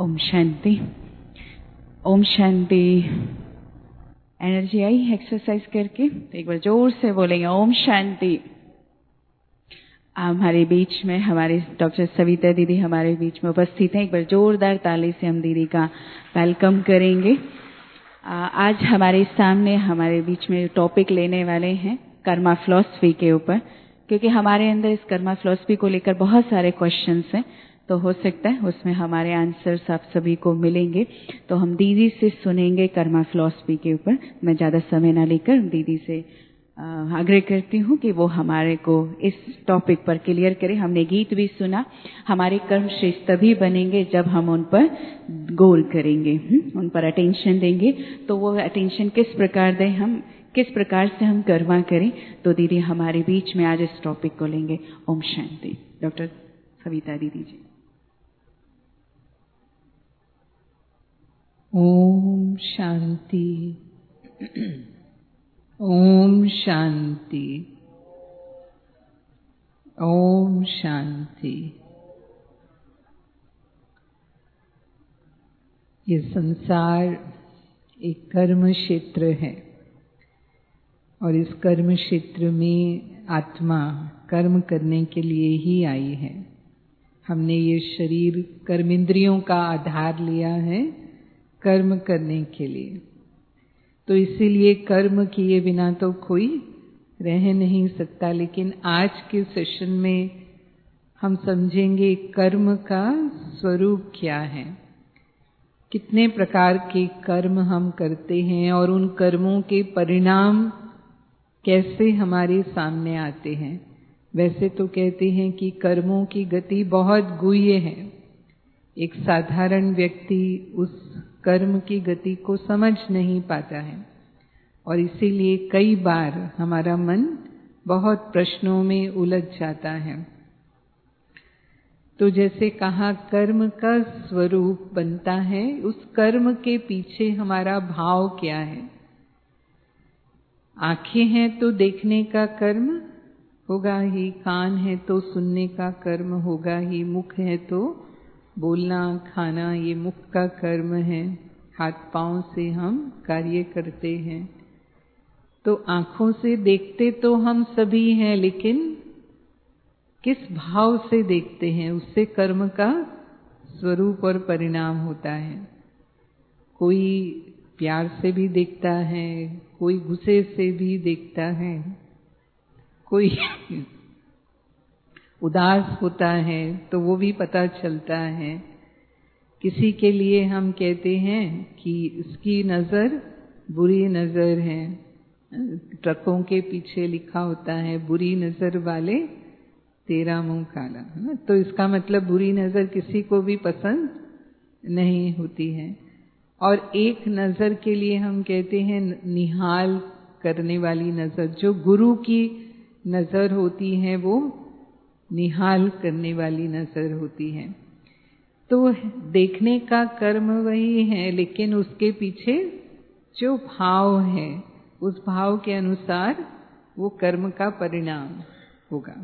Om Shanti. Om Shanti. Energy आई exercise करके? तो एक बार जोर से बोलेंगे ओम शांति। हमारे बीच में हमारे डॉक्टर सविता दीदी हमारे बीच में उपस्थित हैं। एक बार जोरदार ताली से हम दीदी का वेलकम करेंगे। आज हमारे सामने हमारे बीच में टॉपिक लेने वाले हैं कर्मा फिलॉसफी के ऊपर, क्योंकि हमारे अंदर इस कर्मा फिलॉसफी को लेकर बहुत सारे क्वेश्चंस हैं, तो हो सकता है उसमें हमारे आंसर्स आप सभी को मिलेंगे। तो हम दीदी से सुनेंगे कर्मा फिलॉसफी के ऊपर। मैं ज़्यादा समय ना लेकर दीदी से आग्रह करती हूँ कि वो हमारे को इस टॉपिक पर क्लियर करें। हमने गीत भी सुना, हमारे कर्म श्रेष्ठ तभी बनेंगे जब हम उन पर गौर करेंगे, उन पर अटेंशन देंगे। तो वो अटेंशन किस प्रकार दें, हम किस प्रकार से हम कर्मा करें, तो दीदी हमारे बीच में आज इस टॉपिक को लेंगे। ओम शांति। डॉक्टर सविता दीदी जी। ओम शांति। ओम शांति। ओम शांति। ये संसार एक कर्म क्षेत्र है और इस कर्म क्षेत्र में आत्मा कर्म करने के लिए ही आई है। हमने ये शरीर कर्मेंद्रियों का आधार लिया है कर्म करने के लिए, तो इसीलिए कर्म किए बिना तो कोई रह नहीं सकता। लेकिन आज के सेशन में हम समझेंगे कर्म का स्वरूप क्या है, कितने प्रकार के कर्म हम करते हैं और उन कर्मों के परिणाम कैसे हमारे सामने आते हैं। वैसे तो कहते हैं कि कर्मों की गति बहुत गुह्य है, एक साधारण व्यक्ति उस कर्म की गति को समझ नहीं पाता है और इसीलिए कई बार हमारा मन बहुत प्रश्नों में उलझ जाता है। तो जैसे कहा कर्म का स्वरूप बनता है, उस कर्म के पीछे हमारा भाव क्या है। आंखें हैं तो देखने का कर्म होगा ही, कान है तो सुनने का कर्म होगा ही, मुख है तो बोलना खाना ये मुख का कर्म है, हाथ पांव से हम कार्य करते हैं। तो आंखों से देखते तो हम सभी हैं, लेकिन किस भाव से देखते हैं उससे कर्म का स्वरूप और परिणाम होता है। कोई प्यार से भी देखता है, कोई गुस्से से भी देखता है, कोई उदास होता है तो वो भी पता चलता है। किसी के लिए हम कहते हैं कि इसकी नजर बुरी नजर है, ट्रकों के पीछे लिखा होता है बुरी नजर वाले तेरा मुंह काला, तो इसका मतलब बुरी नजर किसी को भी पसंद नहीं होती है। और एक नजर के लिए हम कहते हैं निहाल करने वाली नजर, जो गुरु की नजर होती है वो निहाल करने वाली नजर होती है। तो देखने का कर्म वही है, लेकिन उसके पीछे जो भाव है उस भाव के अनुसार वो कर्म का परिणाम होगा।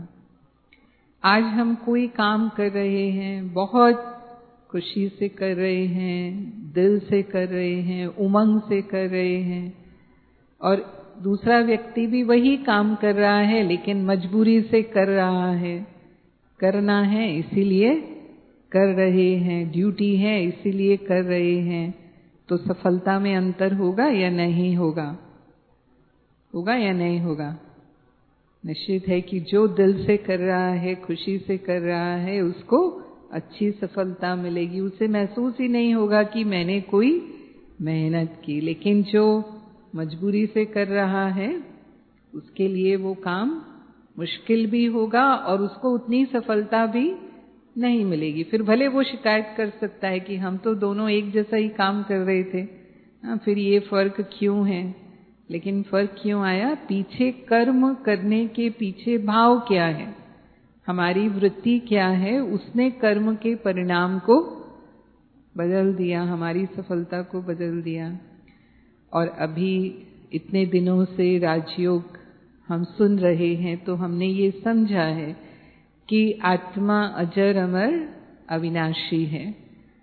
आज हम कोई काम कर रहे हैं, बहुत खुशी से कर रहे हैं, दिल से कर रहे हैं, उमंग से कर रहे हैं, और दूसरा व्यक्ति भी वही काम कर रहा है लेकिन मजबूरी से कर रहा है, करना है इसीलिए कर रहे हैं, ड्यूटी है इसीलिए कर रहे हैं। तो सफलता में अंतर होगा या नहीं होगा? होगा या नहीं होगा? निश्चित है कि जो दिल से कर रहा है, खुशी से कर रहा है, उसको अच्छी सफलता मिलेगी। उसे महसूस ही नहीं होगा कि मैंने कोई मेहनत की। लेकिन जो मजबूरी से कर रहा है उसके लिए वो काम मुश्किल भी होगा और उसको उतनी सफलता भी नहीं मिलेगी। फिर भले वो शिकायत कर सकता है कि हम तो दोनों एक जैसा ही काम कर रहे थे, फिर ये फर्क क्यों है। लेकिन फर्क क्यों आया? पीछे कर्म करने के पीछे भाव क्या है, हमारी वृत्ति क्या है, उसने कर्म के परिणाम को बदल दिया, हमारी सफलता को बदल दिया। और अभी इतने दिनों से राजयोग हम सुन रहे हैं तो हमने ये समझा है कि आत्मा अजर अमर अविनाशी है।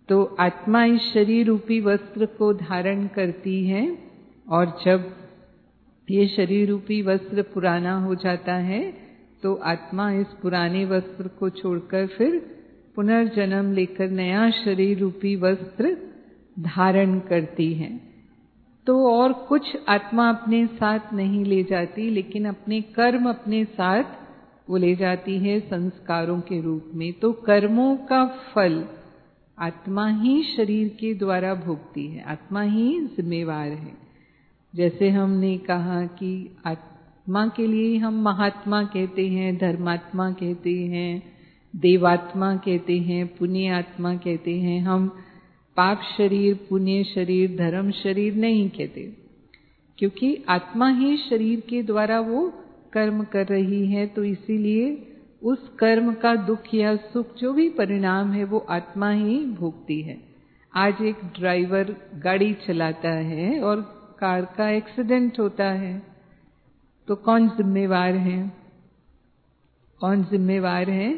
तो आत्मा इस शरीर रूपी वस्त्र को धारण करती है, और जब ये शरीर रूपी वस्त्र पुराना हो जाता है तो आत्मा इस पुराने वस्त्र को छोड़कर फिर पुनर्जन्म लेकर नया शरीर रूपी वस्त्र धारण करती है। तो और कुछ आत्मा अपने साथ नहीं ले जाती, लेकिन अपने कर्म अपने साथ वो ले जाती है संस्कारों के रूप में। तो कर्मों का फल आत्मा ही शरीर के द्वारा भोगती है, आत्मा ही जिम्मेवार है। जैसे हमने कहा कि आत्मा के लिए हम महात्मा कहते हैं, धर्मात्मा कहते हैं, देवात्मा कहते हैं, पुण्य आत्मा कहते हैं। हम पाप शरीर, पुण्य शरीर, धर्म शरीर नहीं कहते, क्योंकि आत्मा ही शरीर के द्वारा वो कर्म कर रही है। तो इसीलिए उस कर्म का दुख या सुख जो भी परिणाम है वो आत्मा ही भोगती है। आज एक ड्राइवर गाड़ी चलाता है और कार का एक्सीडेंट होता है, तो कौन जिम्मेवार है? कौन जिम्मेवार है,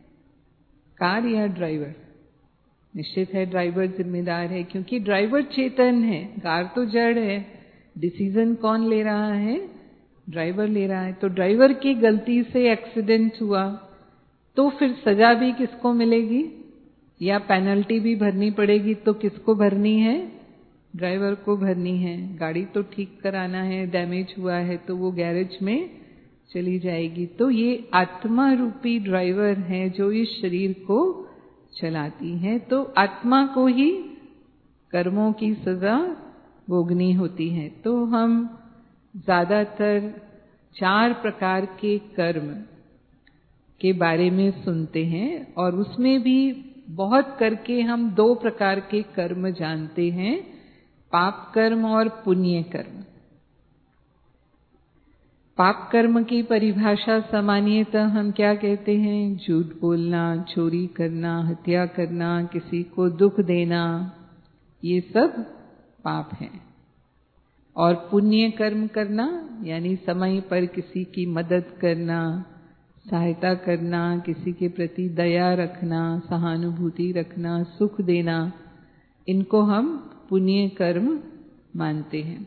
कार या ड्राइवर? निश्चित है ड्राइवर जिम्मेदार है, क्योंकि ड्राइवर चेतन है, कार तो जड़ है। डिसीजन कौन ले रहा है? ड्राइवर ले रहा है। तो ड्राइवर की गलती से एक्सीडेंट हुआ तो फिर सजा भी किसको मिलेगी या पेनल्टी भी भरनी पड़ेगी, तो किसको भरनी है? ड्राइवर को भरनी है। गाड़ी तो ठीक कराना है, डैमेज हुआ है तो वो गैरेज में चली जाएगी। तो ये आत्मा रूपी ड्राइवर है जो इस शरीर को चलाती है। तो आत्मा को ही कर्मों की सजा भोगनी होती है। तो हम ज्यादातर 4 प्रकार के कर्म के बारे में सुनते हैं, और उसमें भी बहुत करके हम 2 प्रकार के कर्म जानते हैं, पाप कर्म और पुण्य कर्म। पाप कर्म की परिभाषा सामान्यतः हम क्या कहते हैं? झूठ बोलना, चोरी करना, हत्या करना, किसी को दुख देना, ये सब पाप है। और पुण्य कर्म करना यानी समय पर किसी की मदद करना, सहायता करना, किसी के प्रति दया रखना, सहानुभूति रखना, सुख देना, इनको हम पुण्य कर्म मानते हैं।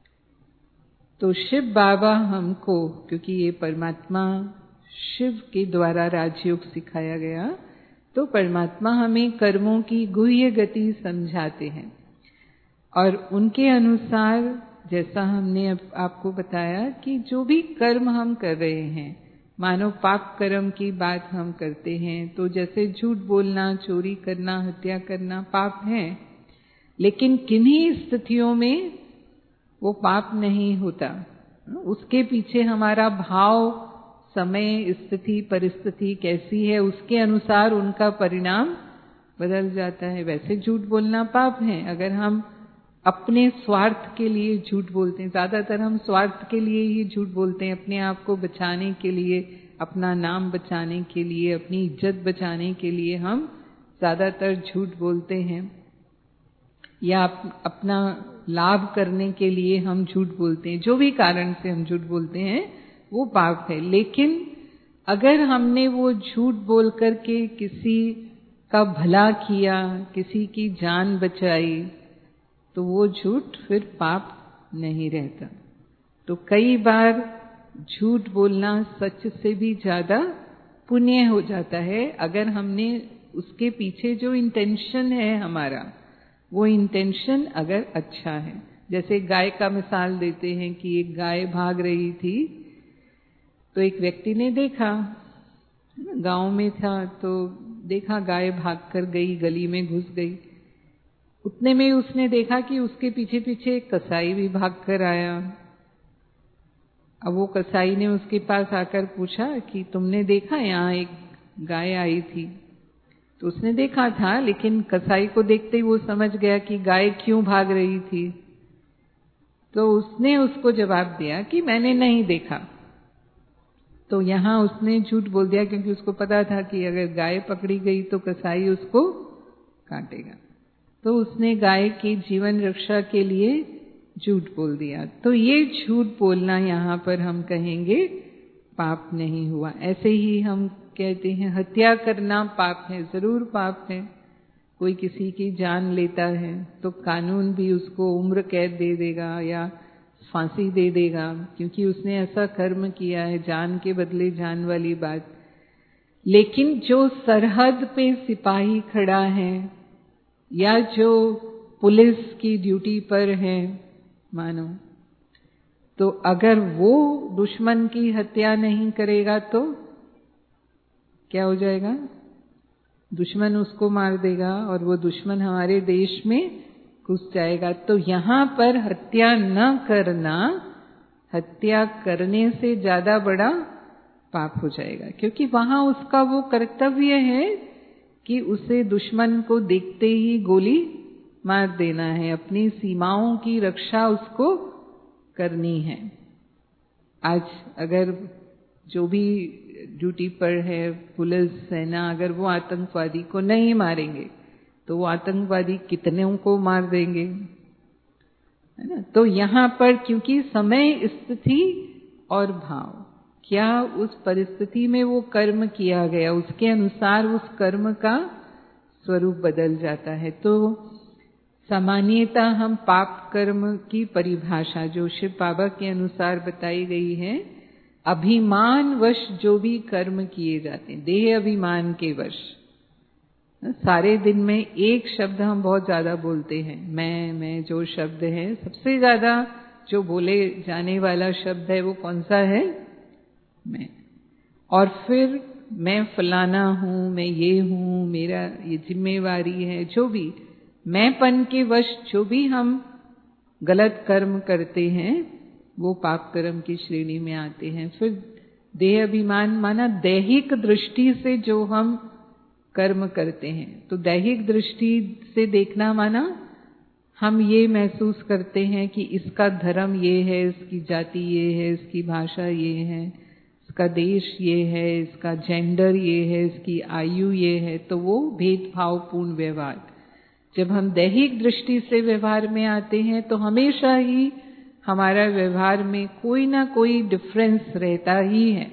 तो शिव बाबा हमको, क्योंकि ये परमात्मा शिव के द्वारा राजयोग सिखाया गया, तो परमात्मा हमें कर्मों की गुह्य गति समझाते हैं। और उनके अनुसार, जैसा हमने अब आपको बताया कि जो भी कर्म हम कर रहे हैं, मानो पाप कर्म की बात हम करते हैं, तो जैसे झूठ बोलना, चोरी करना, हत्या करना पाप है, लेकिन किन्हीं स्थितियों में वो पाप नहीं होता। उसके पीछे हमारा भाव, समय, स्थिति, परिस्थिति कैसी है, उसके अनुसार उनका परिणाम बदल जाता है। वैसे झूठ बोलना पाप है अगर हम अपने स्वार्थ के लिए झूठ बोलते हैं। ज्यादातर हम स्वार्थ के लिए ही झूठ बोलते हैं, अपने आप को बचाने के लिए, अपना नाम बचाने के लिए, अपनी इज्जत बचाने के लिए हम ज्यादातर झूठ बोलते हैं, या अपना लाभ करने के लिए हम झूठ बोलते हैं। जो भी कारण से हम झूठ बोलते हैं वो पाप है। लेकिन अगर हमने वो झूठ बोल करके किसी का भला किया, किसी की जान बचाई, तो वो झूठ फिर पाप नहीं रहता। तो कई बार झूठ बोलना सच से भी ज्यादा पुण्य हो जाता है, अगर हमने उसके पीछे जो इंटेंशन है हमारा, वो इंटेंशन अगर अच्छा है। जैसे गाय का मिसाल देते हैं कि एक गाय भाग रही थी, तो एक व्यक्ति ने देखा, गांव में था, तो देखा गाय भागकर गई, गली में घुस गई। उतने में उसने देखा कि उसके पीछे पीछे एक कसाई भी भागकर आया। अब वो कसाई ने उसके पास आकर पूछा कि तुमने देखा यहाँ एक गाय आई थी? तो उसने देखा था, लेकिन कसाई को देखते ही वो समझ गया कि गाय क्यों भाग रही थी। तो उसने उसको जवाब दिया कि मैंने नहीं देखा। तो यहाँ उसने झूठ बोल दिया, क्योंकि उसको पता था कि अगर गाय पकड़ी गई तो कसाई उसको काटेगा। तो उसने गाय की जीवन रक्षा के लिए झूठ बोल दिया। तो ये झूठ बोलना यहाँ पर हम कहेंगे पाप नहीं हुआ। ऐसे ही हम कहते हैं हत्या करना पाप है, जरूर पाप है। कोई किसी की जान लेता है तो कानून भी उसको उम्र कैद दे देगा या फांसी दे देगा, क्योंकि उसने ऐसा कर्म किया है, जान के बदले जान वाली बात। लेकिन जो सरहद पे सिपाही खड़ा है या जो पुलिस की ड्यूटी पर है मानो, तो अगर वो दुश्मन की हत्या नहीं करेगा तो क्या हो जाएगा? दुश्मन उसको मार देगा और वो दुश्मन हमारे देश में घुस जाएगा। तो यहाँ पर हत्या न करना हत्या करने से ज्यादा बड़ा पाप हो जाएगा, क्योंकि वहां उसका वो कर्तव्य है कि उसे दुश्मन को देखते ही गोली मार देना है, अपनी सीमाओं की रक्षा उसको करनी है। आज अगर जो भी ड्यूटी पर है पुलिस सेना, अगर वो आतंकवादी को नहीं मारेंगे तो वो आतंकवादी कितनों को मार देंगे, है ना। तो यहाँ पर क्योंकि समय, स्थिति और भाव, क्या उस परिस्थिति में वो कर्म किया गया, उसके अनुसार उस कर्म का स्वरूप बदल जाता है। तो सामान्यतः हम पाप कर्म की परिभाषा जो शिव बाबा के अनुसार बताई गई है, अभिमान वश जो भी कर्म किए जाते हैं, देह अभिमान के वश। सारे दिन में एक शब्द हम बहुत ज्यादा बोलते हैं, मैं जो शब्द है सबसे ज्यादा जो बोले जाने वाला शब्द है वो कौन सा है? मैं। और फिर मैं फलाना हूं, मैं ये हूं, मेरा ये जिम्मेवारी है, जो भी मैंपन के वश जो भी हम गलत कर्म करते हैं वो पाप कर्म की श्रेणी में आते हैं। फिर देह अभिमान माना दैहिक दृष्टि से जो हम कर्म करते हैं, तो दैहिक दृष्टि से देखना माना हम ये महसूस करते हैं कि इसका धर्म ये है, इसकी जाति ये है, इसकी भाषा ये है, इसका देश ये है, इसका जेंडर ये है, इसकी आयु ये है, तो वो भेदभावपूर्ण व्यवहार। जब हम दैहिक दृष्टि से व्यवहार में आते हैं तो हमेशा ही हमारा व्यवहार में कोई ना कोई डिफरेंस रहता ही है,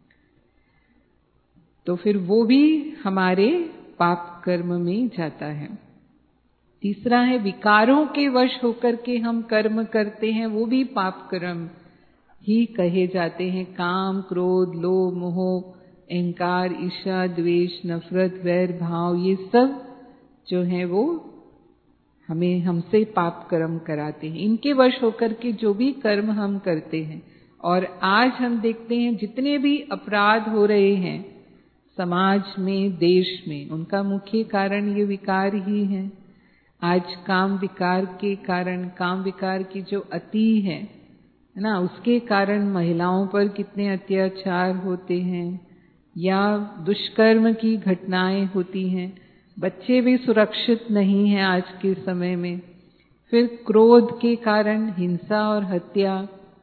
तो फिर वो भी हमारे पाप कर्म में जाता है। तीसरा है विकारों के वश होकर के हम कर्म करते हैं, वो भी पाप कर्म ही कहे जाते हैं। काम, क्रोध, लोभ, मोह, अहंकार, ईर्ष्या, द्वेष, नफरत, वैर भाव, ये सब जो है वो हमें हमसे पाप कर्म कराते हैं। इनके वश होकर के जो भी कर्म हम करते हैं, और आज हम देखते हैं जितने भी अपराध हो रहे हैं समाज में, देश में, उनका मुख्य कारण ये विकार ही है। आज काम विकार के कारण, काम विकार की जो अति है ना, उसके कारण महिलाओं पर कितने अत्याचार होते हैं या दुष्कर्म की घटनाएं होती हैं। बच्चे भी सुरक्षित नहीं हैं आज के समय में। फिर क्रोध के कारण हिंसा और हत्या,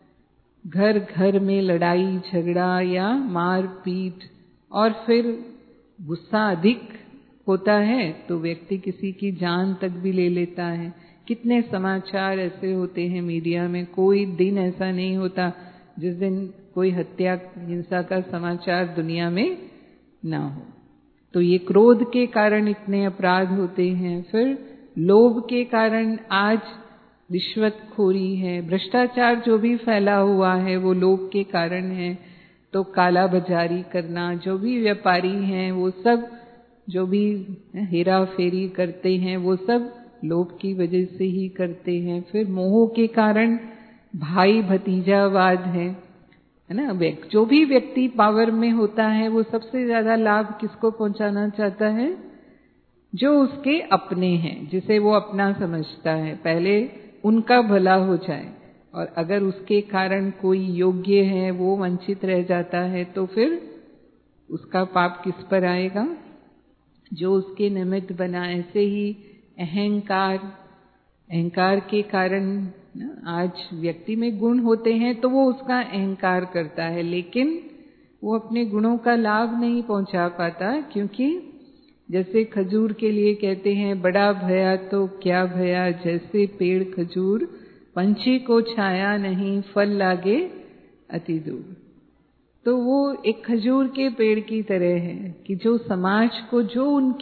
घर घर में लड़ाई झगड़ा या मार पीट, और फिर गुस्सा अधिक होता है तो व्यक्ति किसी की जान तक भी ले लेता है। कितने समाचार ऐसे होते हैं मीडिया में, कोई दिन ऐसा नहीं होता जिस दिन कोई हत्या हिंसा का समाचार दुनिया में ना हो। तो ये क्रोध के कारण इतने अपराध होते हैं। फिर लोभ के कारण आज रिश्वतखोरी है, भ्रष्टाचार जो भी फैला हुआ है वो लोभ के कारण है। तो काला बाजारी करना, जो भी व्यापारी हैं वो सब जो भी हेरा फेरी करते हैं वो सब लोभ की वजह से ही करते हैं। फिर मोह के कारण भाई भतीजावाद है ना। जो भी व्यक्ति पावर में होता है वो सबसे ज्यादा लाभ किसको पहुंचाना चाहता है? जो उसके अपने हैं, जिसे वो अपना समझता है, पहले उनका भला हो जाए। और अगर उसके कारण कोई योग्य है वो वंचित रह जाता है तो फिर उसका पाप किस पर आएगा? जो उसके निमित्त बना। ऐसे ही अहंकार, अहंकार के कारण आज व्यक्ति में गुण होते हैं तो वो उसका अहंकार करता है, लेकिन वो अपने गुणों का लाभ नहीं पहुंचा पाता। क्योंकि जैसे खजूर के लिए कहते हैं, बड़ा भया तो क्या भया, जैसे पेड़ खजूर, पंछी को छाया नहीं, फल लागे अति दूर। तो वो एक खजूर के पेड़ की तरह है कि जो समाज को, जो उनकी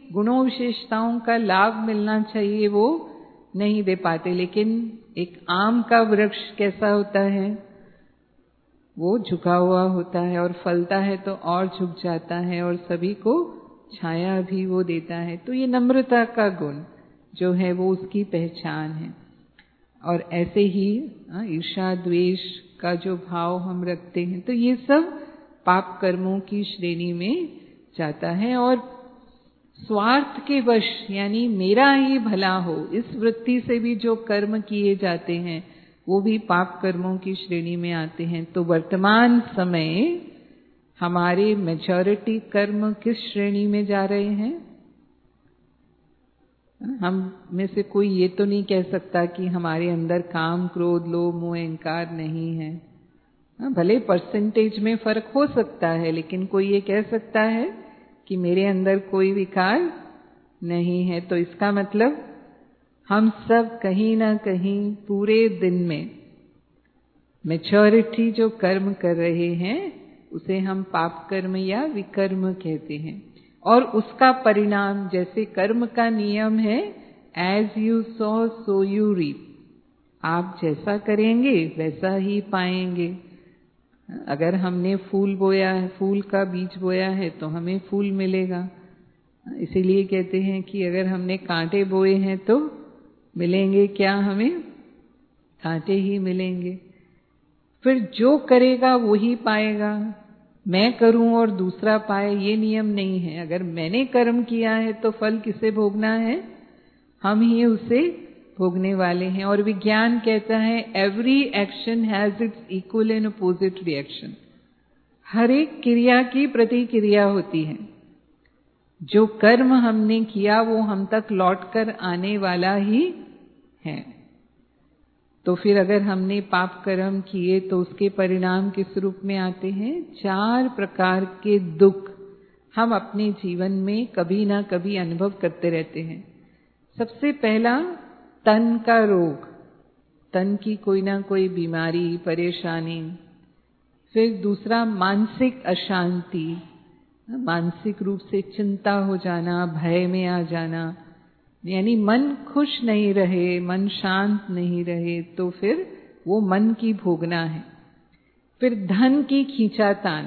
गुणों विशेषताओं का लाभ मिलना चाहिए वो नहीं दे पाते। लेकिन एक आम का वृक्ष कैसा होता है, वो झुका हुआ होता है और फलता है तो और झुक जाता है और सभी को छाया भी वो देता है। तो ये नम्रता का गुण जो है वो उसकी पहचान है। और ऐसे ही ईर्ष्या द्वेष का जो भाव हम रखते हैं तो ये सब पाप कर्मों की श्रेणी में जाता है। और स्वार्थ के वश यानी मेरा ही भला हो, इस वृत्ति से भी जो कर्म किए जाते हैं वो भी पाप कर्मों की श्रेणी में आते हैं। तो वर्तमान समय हमारे मेजॉरिटी कर्म किस श्रेणी में जा रहे हैं? हम में से कोई ये तो नहीं कह सकता कि हमारे अंदर काम क्रोध लोभ मोह अहंकार नहीं है। भले परसेंटेज में फर्क हो सकता है, लेकिन कोई ये कह सकता है कि मेरे अंदर कोई विकार नहीं है। तो इसका मतलब हम सब कहीं ना कहीं पूरे दिन में मैच्योरिटी जो कर्म कर रहे हैं उसे हम पाप कर्म या विकर्म कहते हैं। और उसका परिणाम, जैसे कर्म का नियम है as you sow so you reap, आप जैसा करेंगे वैसा ही पाएंगे। अगर हमने फूल बोया है, फूल का बीज बोया है तो हमें फूल मिलेगा। इसीलिए कहते हैं कि अगर हमने कांटे बोए हैं तो मिलेंगे क्या? हमें कांटे ही मिलेंगे। फिर जो करेगा वो ही पाएगा। मैं करूं और दूसरा पाए ये नियम नहीं है। अगर मैंने कर्म किया है तो फल किसे भोगना है? हम ही उसे भोगने वाले हैं। और विज्ञान कहता है every action has its equal and opposite reaction. हर एक क्रिया की प्रतिक्रिया होती है। जो कर्म हमने किया वो हम तक लौट कर आने वाला ही है। तो फिर अगर हमने पाप कर्म किए तो उसके परिणाम किस रूप में आते हैं? 4 प्रकार के दुख हम अपने जीवन में कभी ना कभी अनुभव करते रहते हैं। सबसे पहला तन का रोग, तन की कोई ना कोई बीमारी परेशानी। फिर दूसरा मानसिक अशांति, मानसिक रूप से चिंता हो जाना, भय में आ जाना, यानी मन खुश नहीं रहे, मन शांत नहीं रहे, तो फिर वो मन की भोगना है। फिर धन की खींचातान,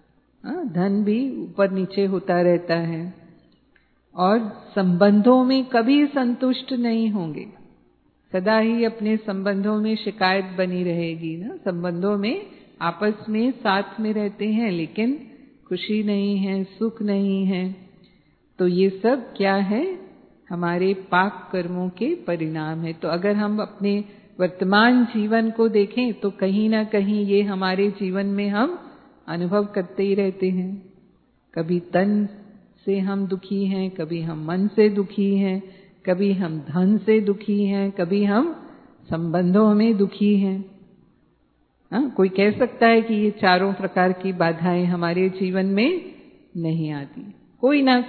धन भी ऊपर नीचे होता रहता है। और संबंधों में कभी संतुष्ट नहीं होंगे, सदा ही अपने संबंधों में शिकायत बनी रहेगी ना। संबंधों में आपस में साथ में रहते हैं लेकिन खुशी नहीं है, सुख नहीं है। तो ये सब क्या है? हमारे पाप कर्मों के परिणाम है। तो अगर हम अपने वर्तमान जीवन को देखें तो कहीं ना कहीं ये हमारे जीवन में हम अनुभव करते ही रहते हैं। कभी तन से हम दुखी हैं, कभी हम मन से दुखी हैं, कभी हम धन से दुखी हैं, कभी हम संबंधों में दुखी हैं। कोई कह सकता है कि ये चारों प्रकार की बाधाएं हमारे जीवन में नहीं आती। कोई ना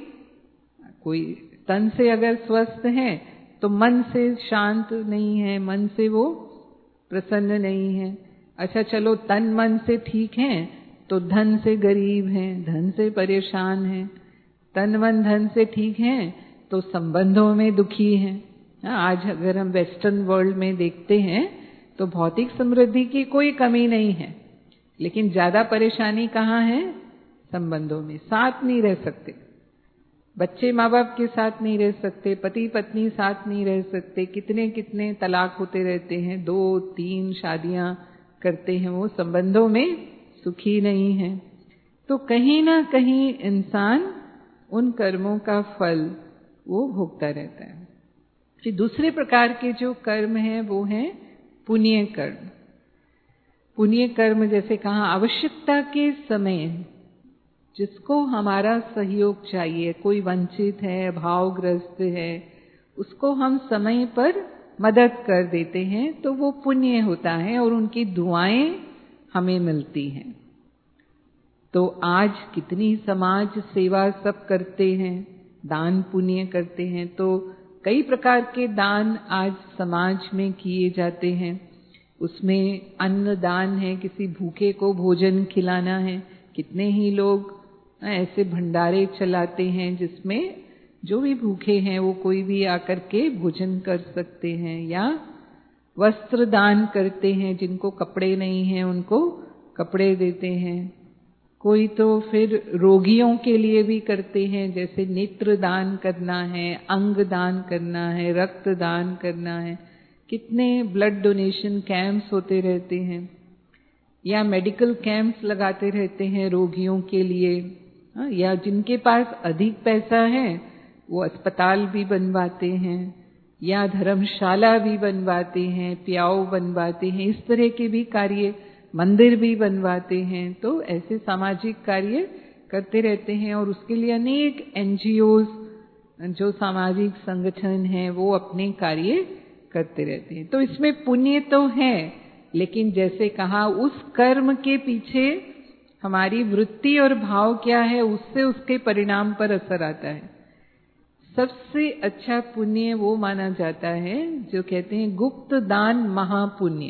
कोई तन से अगर स्वस्थ है तो मन से शांत नहीं है, मन से वो प्रसन्न नहीं है। अच्छा चलो तन मन से ठीक है तो धन से गरीब हैं, धन से परेशान हैं। तन मन धन से ठीक हैं तो संबंधों में दुखी हैं। आज अगर हम वेस्टर्न वर्ल्ड में देखते हैं तो भौतिक समृद्धि की कोई कमी नहीं है, लेकिन ज्यादा परेशानी कहाँ है? संबंधों में। साथ नहीं रह सकते, बच्चे माँ बाप के साथ नहीं रह सकते, पति पत्नी साथ नहीं रह सकते, कितने कितने तलाक होते रहते हैं, 2-3 शादियां करते हैं, वो संबंधों में सुखी नहीं है। तो कहीं ना कहीं इंसान उन कर्मों का फल वो भोगता रहता है। फिर दूसरे प्रकार के जो कर्म हैं वो हैं पुण्य कर्म। पुण्य कर्म जैसे कहा आवश्यकता के समय जिसको हमारा सहयोग चाहिए, कोई वंचित है, भावग्रस्त है, उसको हम समय पर मदद कर देते हैं तो वो पुण्य होता है और उनकी दुआएं हमें मिलती हैं। तो आज कितनी समाज सेवा सब करते हैं, दान पुण्य करते हैं। तो कई प्रकार के दान आज समाज में किए जाते हैं। उसमें अन्न दान है, किसी भूखे को भोजन खिलाना है। कितने ही लोग ऐसे भंडारे चलाते हैं जिसमें जो भी भूखे हैं वो कोई भी आकर के भोजन कर सकते हैं, या वस्त्र दान करते हैं, जिनको कपड़े नहीं हैं उनको कपड़े देते हैं। कोई तो फिर रोगियों के लिए भी करते हैं, जैसे नेत्र दान करना है, अंग दान करना है, रक्त दान करना है। कितने ब्लड डोनेशन कैंप्स होते रहते हैं, या मेडिकल कैंप्स लगाते रहते हैं रोगियों के लिए, या जिनके पास अधिक पैसा है वो अस्पताल भी बनवाते हैं, या धर्मशाला भी बनवाते हैं, प्याऊ बनवाते हैं, इस तरह के भी कार्य, मंदिर भी बनवाते हैं। तो ऐसे सामाजिक कार्य करते रहते हैं, और उसके लिए अनेक NGOs, जो सामाजिक संगठन हैं, वो अपने कार्य करते रहते हैं। तो इसमें पुण्य तो है, लेकिन जैसे कहा, उस कर्म के पीछे हमारी वृत्ति और भाव क्या है, उससे उसके परिणाम पर असर आता है। सबसे अच्छा पुण्य वो माना जाता है जो कहते हैं गुप्त दान महापुण्य,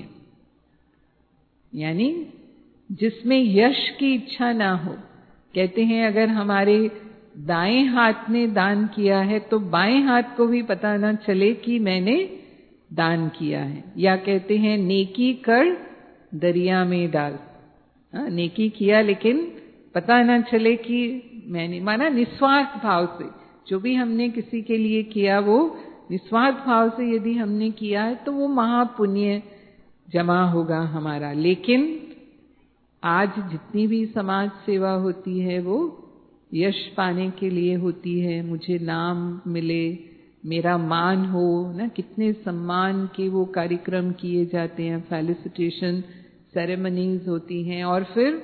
यानी जिसमें यश की इच्छा ना हो। कहते हैं अगर हमारे दाएं हाथ ने दान किया है तो बाएं हाथ को भी पता ना चले कि मैंने दान किया है। या कहते हैं नेकी कर दरिया में डाल, नेकी किया लेकिन पता ना चले कि मैंने, माना निस्वार्थ भाव से जो भी हमने किसी के लिए किया वो निस्वार्थ भाव से यदि हमने किया है तो वो महापुण्य जमा होगा हमारा। लेकिन आज जितनी भी समाज सेवा होती है वो यश पाने के लिए होती है, मुझे नाम मिले, मेरा मान हो ना, कितने सम्मान के वो कार्यक्रम किए जाते हैं, फेलिसिटेशन सेरेमनीज होती हैं, और फिर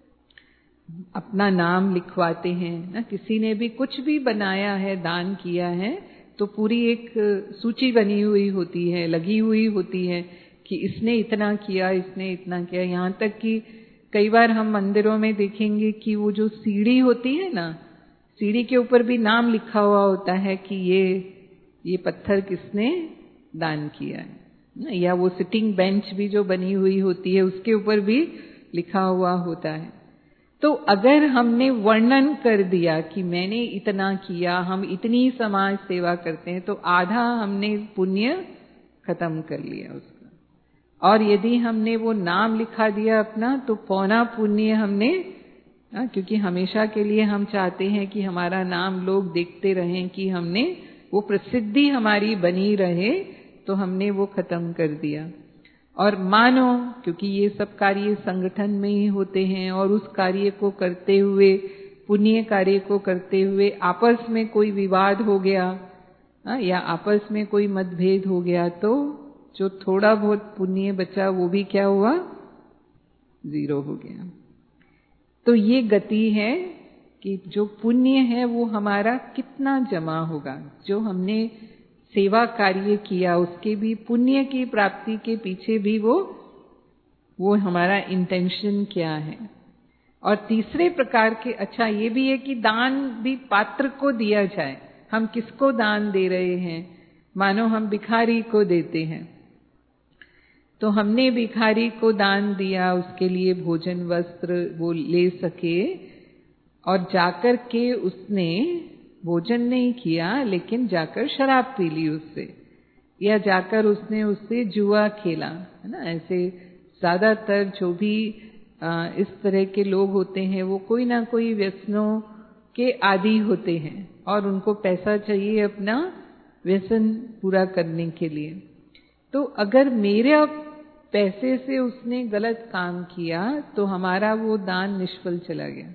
अपना नाम लिखवाते हैं ना। किसी ने भी कुछ भी बनाया है, दान किया है, तो पूरी एक सूची बनी हुई होती है, लगी हुई होती है कि इसने इतना किया, इसने इतना किया। यहाँ तक कि कई बार हम मंदिरों में देखेंगे कि वो जो सीढ़ी होती है ना, सीढ़ी के ऊपर भी नाम लिखा हुआ होता है कि ये पत्थर किसने दान किया है, या वो सिटिंग बेंच भी जो बनी हुई होती है उसके ऊपर भी लिखा हुआ होता है। तो अगर हमने वर्णन कर दिया कि मैंने इतना किया, हम इतनी समाज सेवा करते हैं, तो आधा हमने पुण्य खत्म कर लिया उसका। और यदि हमने वो नाम लिखा दिया अपना, तो पौना पुण्य हमने, क्योंकि हमेशा के लिए हम चाहते हैं कि हमारा नाम लोग देखते रहें, कि हमने वो प्रसिद्धि हमारी बनी रहे, तो हमने वो खत्म कर दिया। और मानो क्योंकि ये सब कार्य संगठन में ही होते हैं, और उस कार्य को करते हुए, पुण्य कार्य को करते हुए आपस में कोई विवाद हो गया, या आपस में कोई मतभेद हो गया, तो जो थोड़ा बहुत पुण्य बचा वो भी क्या हुआ, 0 हो गया। तो ये गति है कि जो पुण्य है वो हमारा कितना जमा होगा, जो हमने सेवा कार्य किया उसके भी पुण्य की प्राप्ति के पीछे भी वो हमारा इंटेंशन क्या है। और तीसरे प्रकार के, अच्छा ये भी है कि दान भी पात्र को दिया जाए। हम किसको दान दे रहे हैं, मानो हम भिखारी को देते हैं, तो हमने भिखारी को दान दिया, उसके लिए भोजन वस्त्र वो ले सके, और जाकर के उसने भोजन नहीं किया लेकिन जाकर शराब पी ली उससे, या जाकर उसने उससे जुआ खेला, है ना। ऐसे ज्यादातर जो भी इस तरह के लोग होते हैं वो कोई ना कोई व्यसनों के आदी होते हैं, और उनको पैसा चाहिए अपना व्यसन पूरा करने के लिए। तो अगर मेरे पैसे से उसने गलत काम किया तो हमारा वो दान निष्फल चला गया,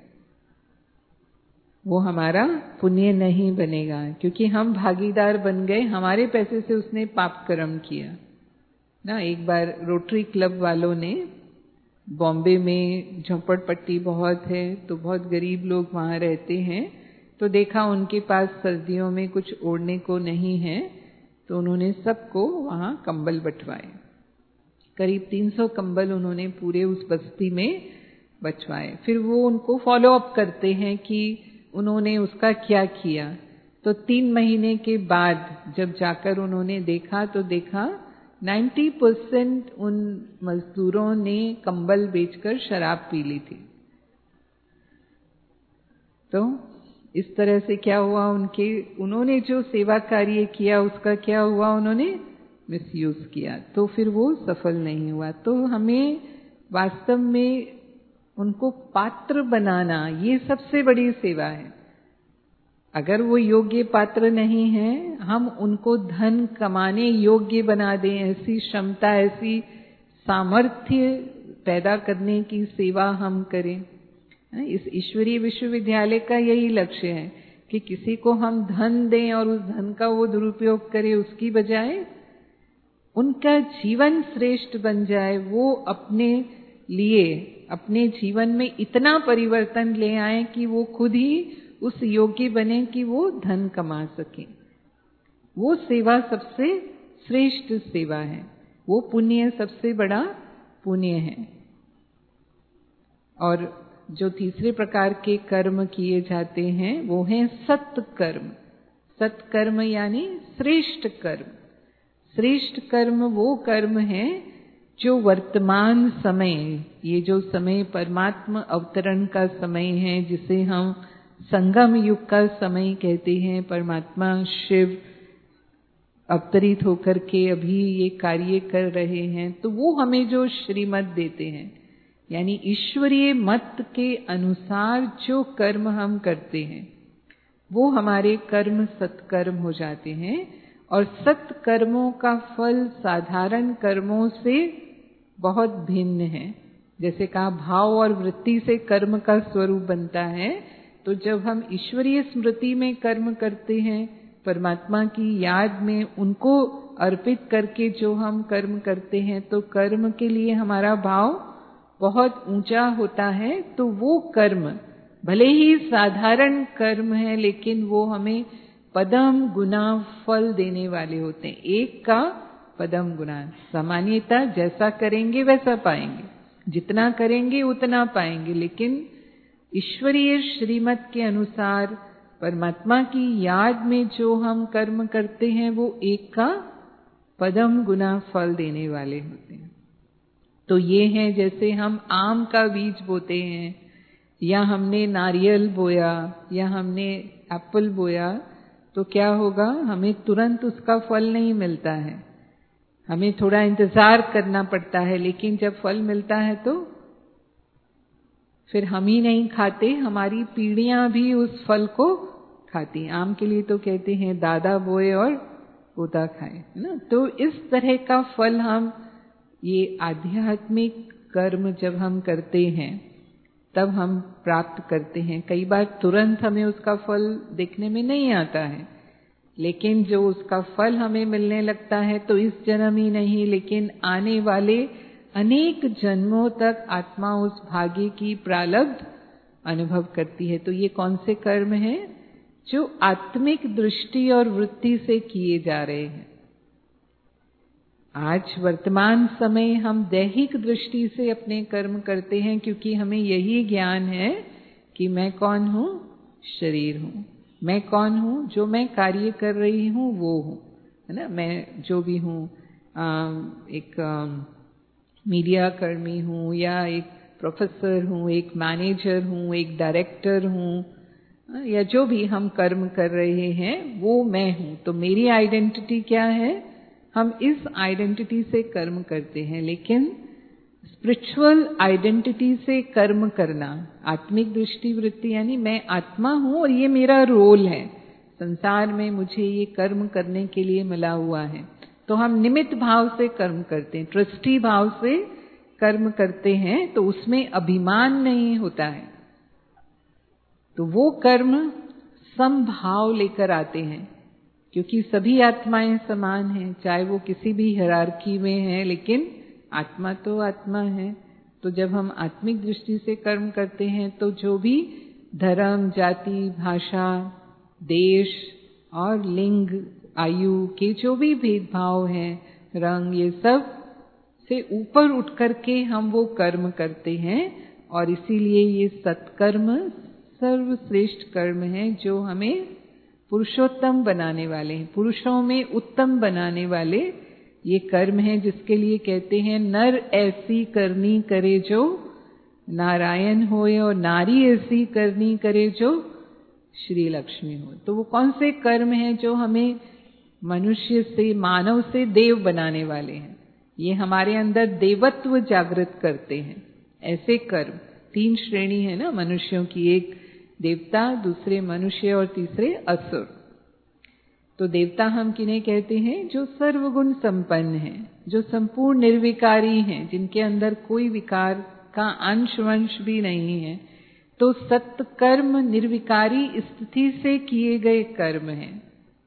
वो हमारा पुण्य नहीं बनेगा, क्योंकि हम भागीदार बन गए, हमारे पैसे से उसने पाप कर्म किया ना। एक बार रोटरी क्लब वालों ने, बॉम्बे में झोपड़पट्टी बहुत है तो बहुत गरीब लोग वहां रहते हैं, तो देखा उनके पास सर्दियों में कुछ ओढ़ने को नहीं है, तो उन्होंने सबको वहां कंबल बंटवाए। करीब 300 कंबल उन्होंने पूरे उस बस्ती में बंटवाए। फिर वो उनको फॉलो अप करते हैं कि उन्होंने उसका क्या किया। तो 3 महीने के बाद जब जाकर उन्होंने देखा, तो देखा 90% उन मजदूरों ने कंबल बेचकर शराब पी ली थी। तो इस तरह से क्या हुआ, उन्होंने जो सेवा कार्य किया उसका क्या हुआ, उन्होंने मिसयूज किया, तो फिर वो सफल नहीं हुआ। तो हमें वास्तव में उनको पात्र बनाना, ये सबसे बड़ी सेवा है। अगर वो योग्य पात्र नहीं है, हम उनको धन कमाने योग्य बना दें, ऐसी क्षमता, ऐसी सामर्थ्य पैदा करने की सेवा हम करें। इस ईश्वरीय विश्वविद्यालय का यही लक्ष्य है कि किसी को हम धन दें और उस धन का वो दुरुपयोग करे, उसकी बजाय उनका जीवन श्रेष्ठ बन जाए, वो अपने लिए अपने जीवन में इतना परिवर्तन ले आए कि वो खुद ही उस योग्य बने कि वो धन कमा सके। वो सेवा सबसे श्रेष्ठ सेवा है, वो पुण्य सबसे बड़ा पुण्य है। और जो तीसरे प्रकार के कर्म किए जाते हैं वो हैं सत्कर्म। सत्कर्म यानी श्रेष्ठ कर्म। श्रेष्ठ कर्म वो कर्म है जो वर्तमान समय, ये जो समय परमात्मा अवतरण का समय है, जिसे हम संगम युग का समय कहते हैं, परमात्मा शिव अवतरित होकर के अभी ये कार्य कर रहे हैं, तो वो हमें जो श्रीमत देते हैं, यानी ईश्वरीय मत के अनुसार जो कर्म हम करते हैं वो हमारे कर्म सत्कर्म हो जाते हैं। और सत्कर्मों का फल साधारण कर्मों से बहुत भिन्न है। जैसे कहा, भाव और वृत्ति से कर्म का स्वरूप बनता है, तो जब हम ईश्वरीय स्मृति में कर्म करते हैं, परमात्मा की याद में उनको अर्पित करके जो हम कर्म करते हैं, तो कर्म के लिए हमारा भाव बहुत ऊंचा होता है। तो वो कर्म भले ही साधारण कर्म है, लेकिन वो हमें पदम गुना फल देने वाले होते हैं। एक का पदम गुना, सामान्यतः जैसा करेंगे वैसा पाएंगे, जितना करेंगे उतना पाएंगे, लेकिन ईश्वरीय श्रीमत के अनुसार परमात्मा की याद में जो हम कर्म करते हैं वो एक का पदम गुना फल देने वाले होते हैं। तो ये है, जैसे हम आम का बीज बोते हैं, या हमने नारियल बोया, या हमने एप्पल बोया, तो क्या होगा, हमें तुरंत उसका फल नहीं मिलता है, हमें थोड़ा इंतजार करना पड़ता है। लेकिन जब फल मिलता है तो फिर हम ही नहीं खाते, हमारी पीढ़ियां भी उस फल को खाती। आम के लिए तो कहते हैं दादा बोए और पोता खाए, है ना। तो इस तरह का फल हम, ये आध्यात्मिक कर्म जब हम करते हैं तब हम प्राप्त करते हैं। कई बार तुरंत हमें उसका फल देखने में नहीं आता है, लेकिन जो उसका फल हमें मिलने लगता है तो इस जन्म ही नहीं, लेकिन आने वाले अनेक जन्मों तक आत्मा उस भाग्य की प्रारब्ध अनुभव करती है। तो ये कौन से कर्म हैं? जो आत्मिक दृष्टि और वृत्ति से किए जा रहे हैं। आज वर्तमान समय हम दैहिक दृष्टि से अपने कर्म करते हैं, क्योंकि हमें यही ज्ञान है कि मैं कौन हूँ, शरीर हूँ। मैं कौन हूँ, जो मैं कार्य कर रही हूँ वो हूँ, है ना। मैं जो भी हूँ, एक मीडिया कर्मी हूँ, या एक प्रोफेसर हूँ, एक मैनेजर हूँ, एक डायरेक्टर हूँ, या जो भी हम कर्म कर रहे हैं वो मैं हूँ। तो मेरी आइडेंटिटी क्या है? हम इस आइडेंटिटी से कर्म करते हैं। लेकिन स्पिरिचुअल आइडेंटिटी से कर्म करना, आत्मिक दृष्टि वृत्ति, यानी मैं आत्मा हूं और ये मेरा रोल है संसार में, मुझे ये कर्म करने के लिए मिला हुआ है। तो हम निमित्त भाव से कर्म करते हैं, ट्रस्टी भाव से कर्म करते हैं, तो उसमें अभिमान नहीं होता है। तो वो कर्म समभाव लेकर आते हैं, क्योंकि सभी आत्माएं समान हैं, चाहे वो किसी भी हायरार्की में है, लेकिन आत्मा तो आत्मा है। तो जब हम आत्मिक दृष्टि से कर्म करते हैं तो जो भी धर्म, जाति, भाषा, देश और लिंग, आयु के जो भी भेदभाव हैं, रंग, ये सब से ऊपर उठ करके हम वो कर्म करते हैं। और इसीलिए ये सत्कर्म सर्वश्रेष्ठ कर्म है, जो हमें पुरुषोत्तम बनाने वाले हैं, पुरुषों में उत्तम बनाने वाले ये कर्म हैं, जिसके लिए कहते हैं नर ऐसी करनी करे जो नारायण होए, और नारी ऐसी करनी करे जो श्री लक्ष्मी हो। तो वो कौन से कर्म हैं जो हमें मनुष्य से, मानव से देव बनाने वाले हैं? ये हमारे अंदर देवत्व जागृत करते हैं। ऐसे कर्म, 3 श्रेणी है ना मनुष्यों की, एक देवता, दूसरे मनुष्य और तीसरे असुर। तो देवता हम किन्हें कहते हैं? जो सर्वगुण संपन्न हैं, जो संपूर्ण निर्विकारी हैं, जिनके अंदर कोई विकार का अंश वंश भी नहीं है। तो सत्कर्म निर्विकारी स्थिति से किए गए कर्म हैं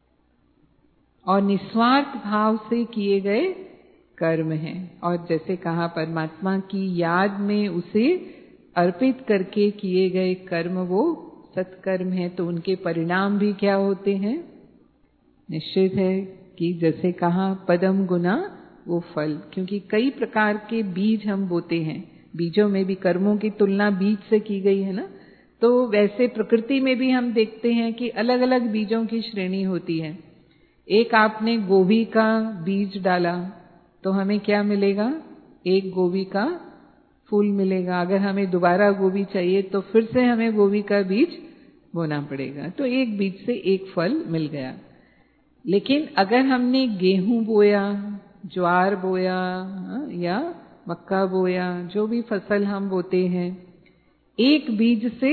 और निस्वार्थ भाव से किए गए कर्म हैं। और जैसे कहा, परमात्मा की याद में उसे अर्पित करके किए गए कर्म वो सत्कर्म है। तो उनके परिणाम भी क्या होते हैं? निश्चित है कि जैसे कहा, पदम गुना वो फल। क्योंकि कई प्रकार के बीज हम बोते हैं, बीजों में भी कर्मों की तुलना बीज से की गई है ना। तो वैसे प्रकृति में भी हम देखते हैं कि अलग अलग बीजों की श्रेणी होती है। एक आपने गोभी का बीज डाला तो हमें क्या मिलेगा? एक गोभी का फूल मिलेगा। अगर हमें दोबारा गोभी चाहिए तो फिर से हमें गोभी का बीज बोना पड़ेगा। तो एक बीज से एक फल मिल गया। लेकिन अगर हमने गेहूं बोया, ज्वार बोया या मक्का बोया, जो भी फसल हम बोते हैं, एक बीज से,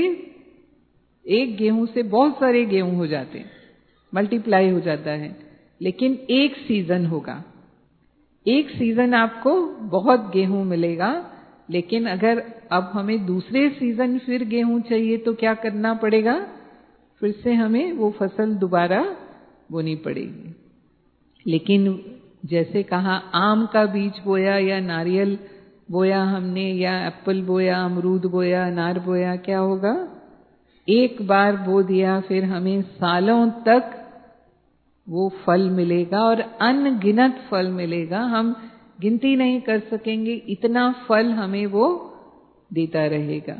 एक गेहूं से बहुत सारे गेहूं हो जाते हैं, मल्टीप्लाई हो जाता है। लेकिन एक सीजन होगा, एक सीजन आपको बहुत गेहूं मिलेगा। लेकिन अगर अब हमें दूसरे सीजन फिर गेहूं चाहिए तो क्या करना पड़ेगा? फिर से हमें वो फसल दोबारा बोनी पड़ेगी। लेकिन जैसे कहा, आम का बीज बोया या नारियल बोया हमने, या एप्पल बोया, अमरूद बोया, अनार बोया, क्या होगा? एक बार बो दिया, फिर हमें सालों तक वो फल मिलेगा और अनगिनत फल मिलेगा। हम गिनती नहीं कर सकेंगे, इतना फल हमें वो देता रहेगा।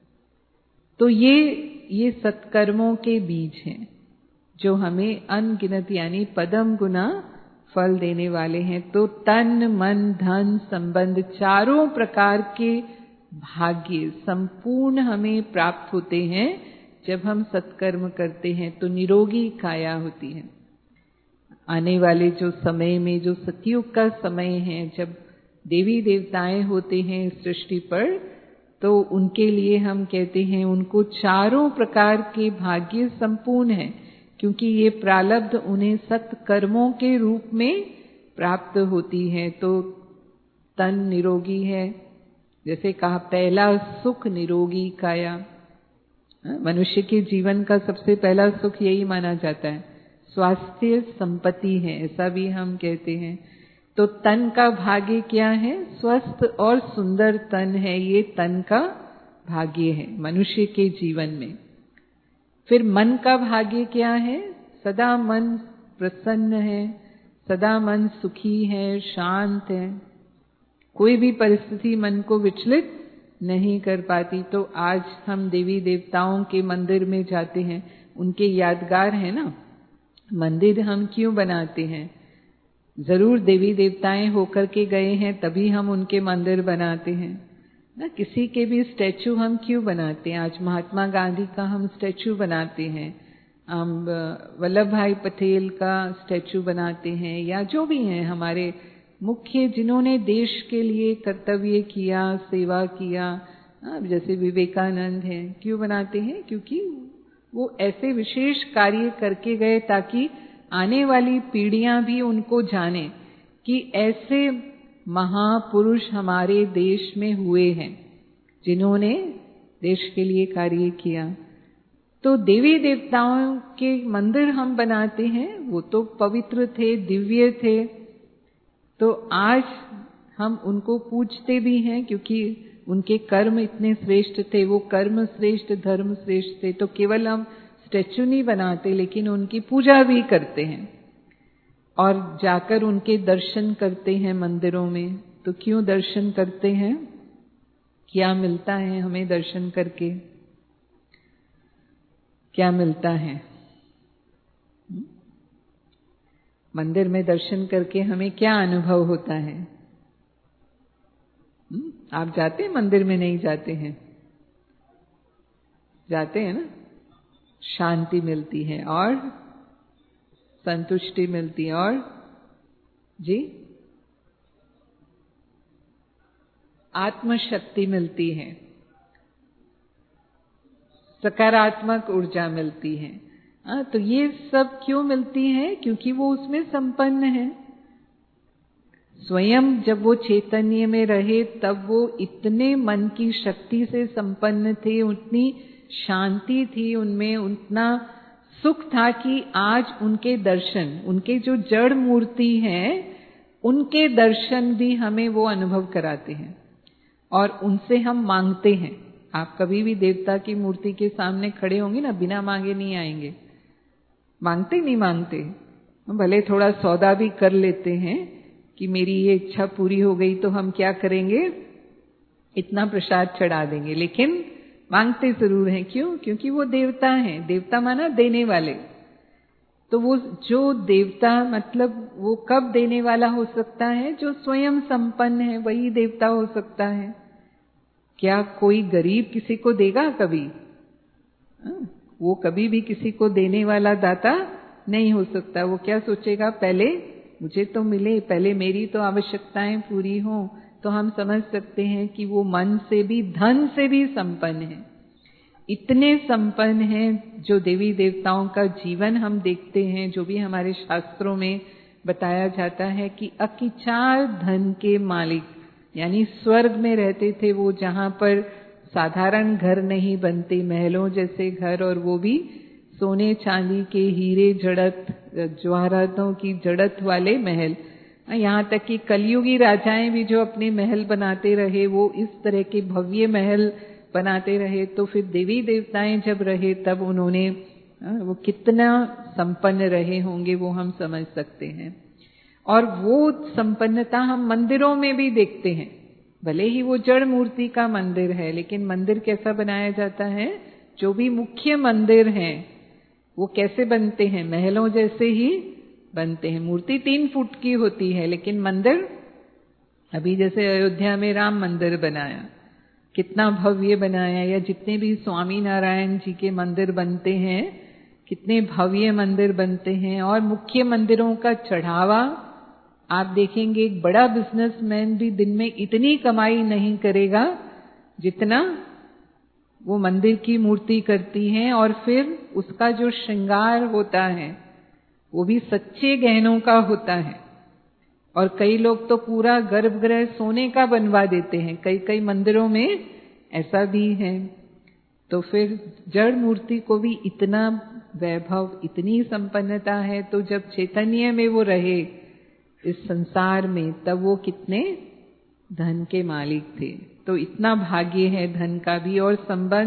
तो ये सत्कर्मों के बीज हैं जो हमें अनगिनत यानी पदम गुना फल देने वाले हैं। तो तन, मन, धन, संबंध, चारों प्रकार के भाग्य संपूर्ण हमें प्राप्त होते हैं जब हम सत्कर्म करते हैं। तो निरोगी काया होती है। आने वाले जो समय में, जो सतयुग का समय है, जब देवी देवताएं होते हैं सृष्टि पर, तो उनके लिए हम कहते हैं उनको चारों प्रकार के भाग्य संपूर्ण हैं, क्योंकि ये प्रारब्ध उन्हें सत्कर्मों के रूप में प्राप्त होती है। तो तन निरोगी है, जैसे कहा, पहला सुख निरोगी काया। मनुष्य के जीवन का सबसे पहला सुख यही माना जाता है, स्वास्थ्य संपत्ति है, ऐसा भी हम कहते हैं। तो तन का भाग्य क्या है? स्वस्थ और सुंदर तन है, ये तन का भाग्य है मनुष्य के जीवन में। फिर मन का भाग्य क्या है? सदा मन प्रसन्न है, सदा मन सुखी है, शांत है, कोई भी परिस्थिति मन को विचलित नहीं कर पाती। तो आज हम देवी देवताओं के मंदिर में जाते हैं, उनके यादगार है ना। मंदिर हम क्यों बनाते हैं? जरूर देवी देवताएं होकर के गए हैं तभी हम उनके मंदिर बनाते हैं ना। किसी के भी स्टैचू हम क्यों बनाते हैं? आज महात्मा गांधी का हम स्टैचू बनाते हैं, हम वल्लभ भाई पटेल का स्टैचू बनाते हैं, या जो भी हैं हमारे मुख्य जिन्होंने देश के लिए कर्तव्य किया, सेवा किया, जैसे विवेकानंद हैं। क्यों बनाते हैं? क्योंकि वो ऐसे विशेष कार्य करके गए ताकि आने वाली पीढ़ियां भी उनको जाने कि ऐसे महापुरुष हमारे देश में हुए हैं जिन्होंने देश के लिए कार्य किया। तो देवी देवताओं के मंदिर हम बनाते हैं, वो तो पवित्र थे, दिव्य थे। तो आज हम उनको पूजते भी हैं क्योंकि उनके कर्म इतने श्रेष्ठ थे, वो कर्म श्रेष्ठ, धर्म श्रेष्ठ थे। तो केवल हम स्टैचू नहीं बनाते, लेकिन उनकी पूजा भी करते हैं और जाकर उनके दर्शन करते हैं मंदिरों में। तो क्यों दर्शन करते हैं? क्या मिलता है हमें दर्शन करके? क्या मिलता है? मंदिर में दर्शन करके हमें क्या अनुभव होता है? आप जाते हैं मंदिर में? नहीं जाते हैं? जाते हैं ना। शांति मिलती है और संतुष्टि मिलती है और जी आत्मशक्ति मिलती है, सकारात्मक ऊर्जा मिलती है। तो ये सब क्यों मिलती है? क्योंकि वो उसमें संपन्न है। स्वयं जब वो चैतन्य में रहे तब वो इतने मन की शक्ति से संपन्न थे, उतनी शांति थी उनमें, उतना सुख था कि आज उनके दर्शन, उनके जो जड़ मूर्ति है उनके दर्शन भी हमें वो अनुभव कराते हैं और उनसे हम मांगते हैं। आप कभी भी देवता की मूर्ति के सामने खड़े होंगे ना, बिना मांगे नहीं आएंगे। मांगते नहीं मांगते, भले थोड़ा सौदा भी कर लेते हैं कि मेरी ये इच्छा पूरी हो गई तो हम क्या करेंगे, इतना प्रसाद चढ़ा देंगे, लेकिन मांगते जरूर हैं। क्यों? क्योंकि वो देवता हैं। देवता माना देने वाले। तो वो जो देवता मतलब वो कब देने वाला हो सकता है? जो स्वयं संपन्न है, वही देवता हो सकता है। क्या कोई गरीब किसी को देगा कभी? वो कभी भी किसी को देने वाला दाता नहीं हो सकता। वो क्या सोचेगा, पहले मुझे तो मिले, पहले मेरी तो आवश्यकताएं पूरी हों। तो हम समझ सकते हैं कि वो मन से भी, धन से भी संपन्न है। इतने संपन्न हैं। जो देवी देवताओं का जीवन हम देखते हैं, जो भी हमारे शास्त्रों में बताया जाता है कि अकिचार धन के मालिक, यानी स्वर्ग में रहते थे वो, जहां पर साधारण घर नहीं बनते, महलों जैसे घर, और वो भी सोने चांदी के, हीरे जड़त, जवाहरातों की जड़त वाले महल। यहाँ तक कि कलयुगी राजाएं भी जो अपने महल बनाते रहे, वो इस तरह के भव्य महल बनाते रहे। तो फिर देवी देवताएं जब रहे तब उन्होंने वो कितना संपन्न रहे होंगे, वो हम समझ सकते हैं। और वो संपन्नता हम मंदिरों में भी देखते हैं। भले ही वो जड़ मूर्ति का मंदिर है, लेकिन मंदिर कैसा बनाया जाता है? जो भी मुख्य मंदिर हैं वो कैसे बनते हैं? महलों जैसे ही बनते हैं। मूर्ति 3 फुट की होती है, लेकिन मंदिर, अभी जैसे अयोध्या में राम मंदिर बनाया, कितना भव्य बनाया, या जितने भी स्वामी नारायण जी के मंदिर बनते हैं, कितने भव्य मंदिर बनते हैं। और मुख्य मंदिरों का चढ़ावा आप देखेंगे, एक बड़ा बिजनेसमैन भी दिन में इतनी कमाई नहीं करेगा जितना वो मंदिर की मूर्ति करती हैं। और फिर उसका जो श्रृंगार होता है वो भी सच्चे गहनों का होता है। और कई लोग तो पूरा गर्भगृह सोने का बनवा देते हैं, कई कई मंदिरों में ऐसा भी है। तो फिर जड़ मूर्ति को भी इतना वैभव, इतनी संपन्नता है, तो जब चैतन्य में वो रहे इस संसार में, तब वो कितने धन के मालिक थे। तो इतना भाग्य है धन का भी। और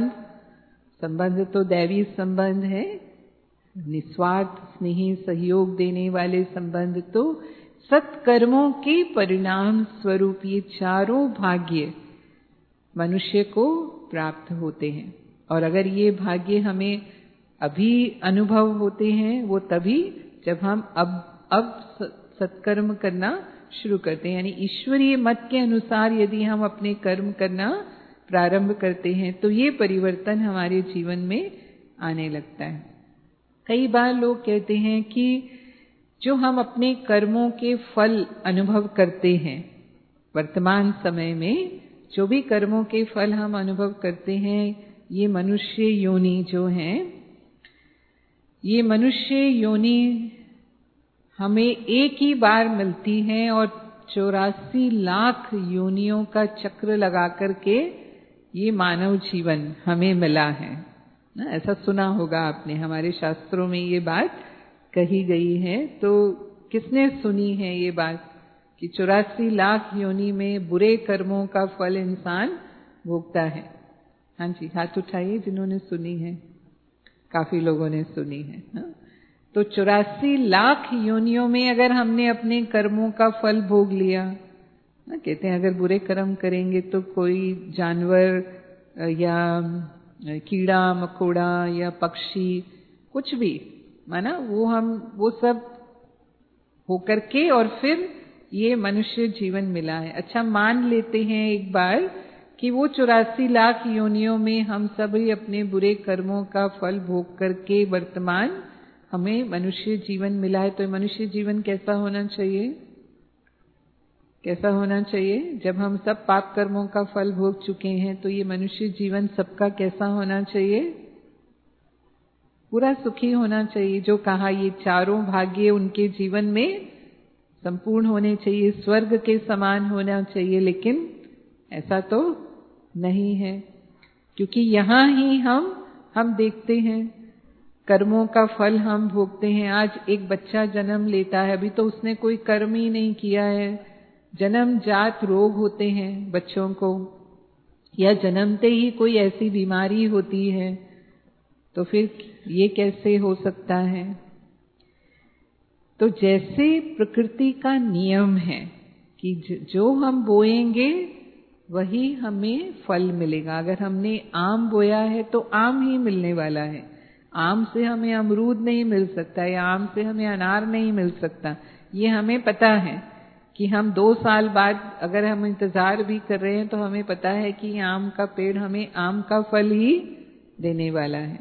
संबंध तो दैवी संबंध है, निस्वार्थ स्नेही सहयोग देने वाले संबंध। तो सत्कर्मों के परिणाम स्वरूप ये चारों भाग्य मनुष्य को प्राप्त होते हैं। और अगर ये भाग्य हमें अभी अनुभव होते हैं, वो तभी जब हम अब सत्कर्म करना शुरू करते हैं। यानी ईश्वरीय मत के अनुसार यदि हम अपने कर्म करना प्रारंभ करते हैं तो ये परिवर्तन हमारे जीवन में आने लगता है। कई बार लोग कहते हैं कि जो हम अपने कर्मों के फल अनुभव करते हैं, वर्तमान समय में जो भी कर्मों के फल हम अनुभव करते हैं, ये मनुष्य योनि जो हैं, ये मनुष्य योनि हमें एक ही बार मिलती है। और 84 लाख योनियों का चक्र लगा करके ये मानव जीवन हमें मिला है ना। ऐसा सुना होगा आपने, हमारे शास्त्रों में ये बात कही गई है। तो किसने सुनी है ये बात कि 84 लाख योनि में बुरे कर्मों का फल इंसान भोगता है? हाँ जी, हाथ उठाइए जिन्होंने सुनी है। काफी लोगों ने सुनी है ना? तो 84 लाख योनियों में अगर हमने अपने कर्मों का फल भोग लिया ना, कहते हैं अगर बुरे कर्म करेंगे तो कोई जानवर या कीड़ा मकोड़ा या पक्षी, कुछ भी माना, वो सब होकर के और फिर ये मनुष्य जीवन मिला है। अच्छा, मान लेते हैं एक बार कि वो 84 लाख योनियों में हम सभी अपने बुरे कर्मों का फल भोग करके वर्तमान हमें मनुष्य जीवन मिला है। तो मनुष्य जीवन कैसा होना चाहिए? कैसा होना चाहिए? जब हम सब पाप कर्मों का फल भोग चुके हैं तो ये मनुष्य जीवन सबका कैसा होना चाहिए? पूरा सुखी होना चाहिए। जो कहा ये चारों भाग्य उनके जीवन में संपूर्ण होने चाहिए, स्वर्ग के समान होना चाहिए, लेकिन ऐसा तो नहीं है, क्योंकि यहाँ ही हम देखते हैं कर्मों का फल हम भोगते हैं। आज एक बच्चा जन्म लेता है, अभी तो उसने कोई कर्म ही नहीं किया है, जन्मजात रोग होते हैं बच्चों को, या जन्मते ही कोई ऐसी बीमारी होती है, तो फिर ये कैसे हो सकता है? तो जैसे प्रकृति का नियम है कि जो हम बोएंगे वही हमें फल मिलेगा। अगर हमने आम बोया है तो आम ही मिलने वाला है। आम से हमें अमरूद नहीं मिल सकता या आम से हमें अनार नहीं मिल सकता। ये हमें पता है कि हम 2 साल बाद अगर हम इंतजार भी कर रहे हैं तो हमें पता है कि आम का पेड़ हमें आम का फल ही देने वाला है।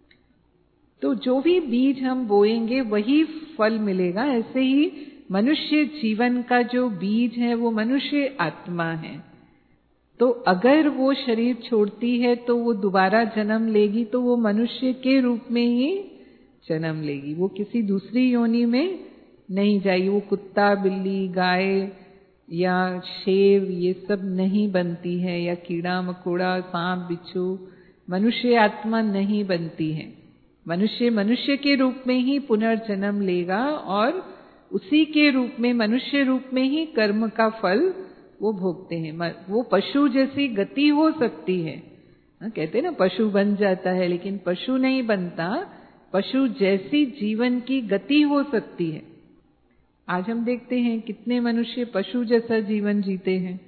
तो जो भी बीज हम बोएंगे वही फल मिलेगा। ऐसे ही मनुष्य जीवन का जो बीज है वो मनुष्य आत्मा है। तो अगर वो शरीर छोड़ती है तो वो दोबारा जन्म लेगी, तो वो मनुष्य के रूप में ही जन्म लेगी, वो किसी दूसरी योनि में नहीं जाएगी। वो कुत्ता, बिल्ली, गाय या शेर ये सब नहीं बनती है, या कीड़ा मकोड़ा, सांप, बिच्छू। मनुष्य आत्मा नहीं बनती है। मनुष्य के रूप में ही पुनर्जन्म लेगा और उसी के रूप में, मनुष्य रूप में ही कर्म का फल वो भोगते हैं। वो पशु जैसी गति हो सकती है, कहते हैं ना पशु बन जाता है, लेकिन पशु नहीं बनता। पशु जैसी जीवन की गति हो सकती है। आज हम देखते हैं कितने मनुष्य पशु जैसा जीवन जीते हैं।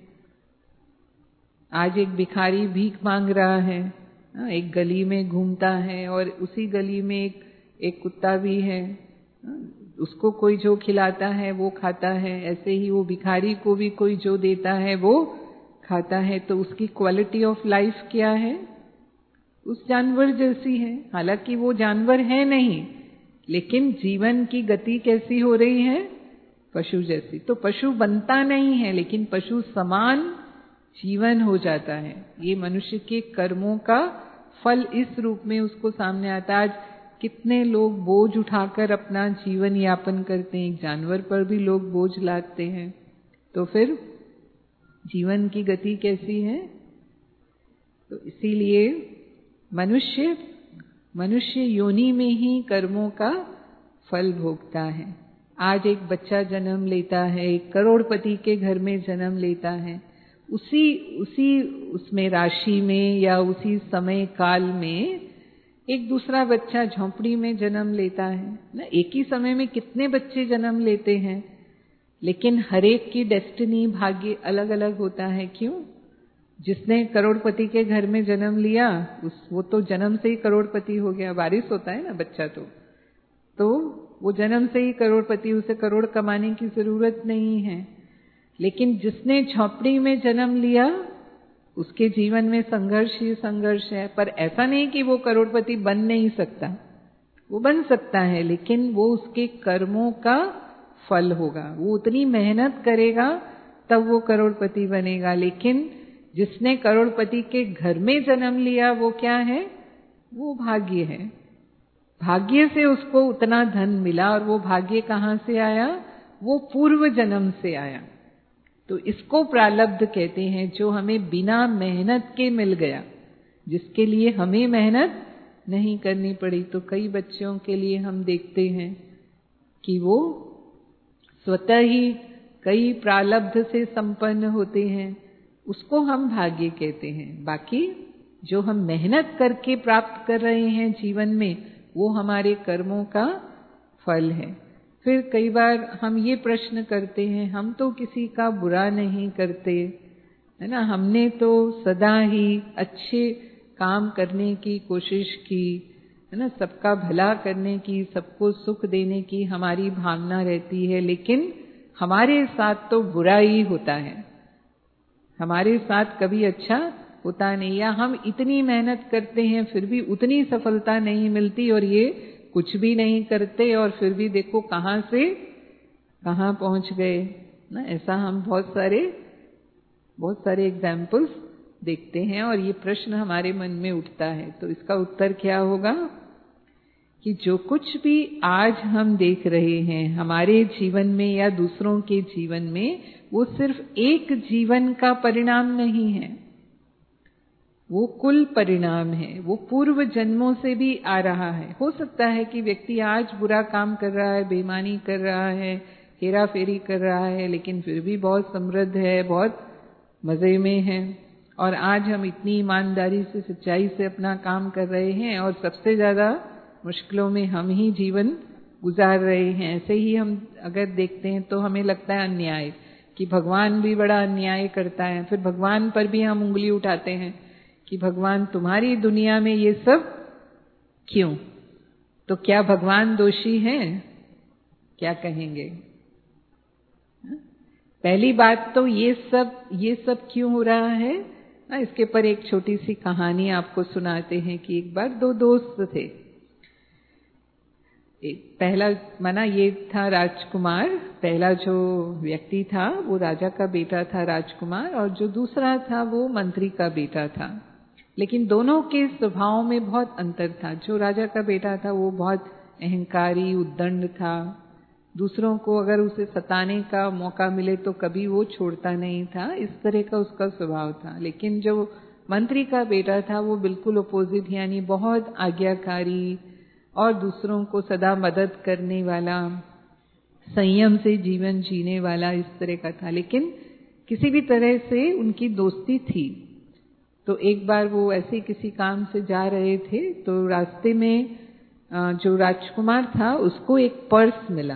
आज एक भिखारी भीख मांग रहा है, एक गली में घूमता है और उसी गली में एक कुत्ता भी है, उसको कोई जो खिलाता है वो खाता है। ऐसे ही वो भिखारी को भी कोई जो देता है वो खाता है। तो उसकी क्वालिटी ऑफ लाइफ क्या है? उस जानवर जैसी है। हालांकि वो जानवर है नहीं, लेकिन जीवन की गति कैसी हो रही है? पशु जैसी। तो पशु बनता नहीं है, लेकिन पशु समान जीवन हो जाता है। ये मनुष्य के कर्मों का फल इस रूप में उसको सामने आता है। आज कितने लोग बोझ उठाकर अपना जीवन यापन करते हैं, एक जानवर पर भी लोग बोझ लादते हैं। तो फिर जीवन की गति कैसी है? तो इसीलिए मनुष्य योनि में ही कर्मों का फल भोगता है। आज एक बच्चा जन्म लेता है, एक करोड़पति के घर में जन्म लेता है, उसमें राशि में या उसी समय काल में एक दूसरा बच्चा झोंपड़ी में जन्म लेता है ना। एक ही समय में कितने बच्चे जन्म लेते हैं, लेकिन हर एक की डेस्टिनी, भाग्य अलग अलग होता है। क्यों? जिसने करोड़पति के घर में जन्म लिया वो तो जन्म से ही करोड़पति हो गया। वारिस होता है ना बच्चा, तो वो जन्म से ही करोड़पति, उसे करोड़ कमाने की जरूरत नहीं है। लेकिन जिसने झोंपड़ी में जन्म लिया उसके जीवन में संघर्ष ही संघर्ष है। पर ऐसा नहीं कि वो करोड़पति बन नहीं सकता, वो बन सकता है, लेकिन वो उसके कर्मों का फल होगा। वो उतनी मेहनत करेगा तब वो करोड़पति बनेगा। लेकिन जिसने करोड़पति के घर में जन्म लिया वो क्या है? वो भाग्य है। भाग्य से उसको उतना धन मिला, और वो भाग्य कहाँ से आया? वो पूर्व जन्म से आया। तो इसको प्रारब्ध कहते हैं, जो हमें बिना मेहनत के मिल गया, जिसके लिए हमें मेहनत नहीं करनी पड़ी। तो कई बच्चों के लिए हम देखते हैं कि वो स्वतः ही कई प्रारब्ध से संपन्न होते हैं, उसको हम भाग्य कहते हैं। बाकी जो हम मेहनत करके प्राप्त कर रहे हैं जीवन में, वो हमारे कर्मों का फल है। फिर कई बार हम ये प्रश्न करते हैं, हम तो किसी का बुरा नहीं करते, है ना, हमने तो सदा ही अच्छे काम करने की कोशिश की, है ना, सबका भला करने की, सबको सुख देने की हमारी भावना रहती है, लेकिन हमारे साथ तो बुरा ही होता है हमारे साथ कभी अच्छा होता नहीं, या हम इतनी मेहनत करते हैं फिर भी उतनी सफलता नहीं मिलती, और ये कुछ भी नहीं करते और फिर भी देखो कहाँ से कहाँ पहुंच गए ना। ऐसा हम बहुत सारे एग्जाम्पल्स देखते हैं, और ये प्रश्न हमारे मन में उठता है। तो इसका उत्तर क्या होगा कि जो कुछ भी आज हम देख रहे हैं हमारे जीवन में या दूसरों के जीवन में, वो सिर्फ एक जीवन का परिणाम नहीं है, वो कुल परिणाम है, वो पूर्व जन्मों से भी आ रहा है। हो सकता है कि व्यक्ति आज बुरा काम कर रहा है, बेईमानी कर रहा है, हेरा फेरी कर रहा है, लेकिन फिर भी बहुत समृद्ध है, बहुत मजे में है, और आज हम इतनी ईमानदारी से, सच्चाई से अपना काम कर रहे हैं, और सबसे ज्यादा मुश्किलों में हम ही जीवन गुजार रहे हैं। ऐसे ही हम अगर देखते हैं तो हमें लगता है अन्याय, कि भगवान भी बड़ा अन्याय करता है। फिर भगवान पर भी हम उंगली उठाते हैं कि भगवान तुम्हारी दुनिया में ये सब क्यों? तो क्या भगवान दोषी हैं? क्या कहेंगे? पहली बात तो ये सब क्यों हो रहा है, इसके पर एक छोटी सी कहानी आपको सुनाते हैं कि एक बार दो दोस्त थे। पहला माना ये था राजकुमार, पहला जो व्यक्ति था वो राजा का बेटा था राजकुमार, और जो दूसरा था वो मंत्री का बेटा था। लेकिन दोनों के स्वभाव में बहुत अंतर था। जो राजा का बेटा था वो बहुत अहंकारी, उद्दंड था, दूसरों को अगर उसे सताने का मौका मिले तो कभी वो छोड़ता नहीं था, इस तरह का उसका स्वभाव था। लेकिन जो मंत्री का बेटा था वो बिल्कुल अपोजिट, यानी बहुत आज्ञाकारी और दूसरों को सदा मदद करने वाला, संयम से जीवन जीने वाला, इस तरह का था। लेकिन किसी भी तरह से उनकी दोस्ती थी। तो एक बार वो ऐसे किसी काम से जा रहे थे, तो रास्ते में जो राजकुमार था उसको एक पर्स मिला,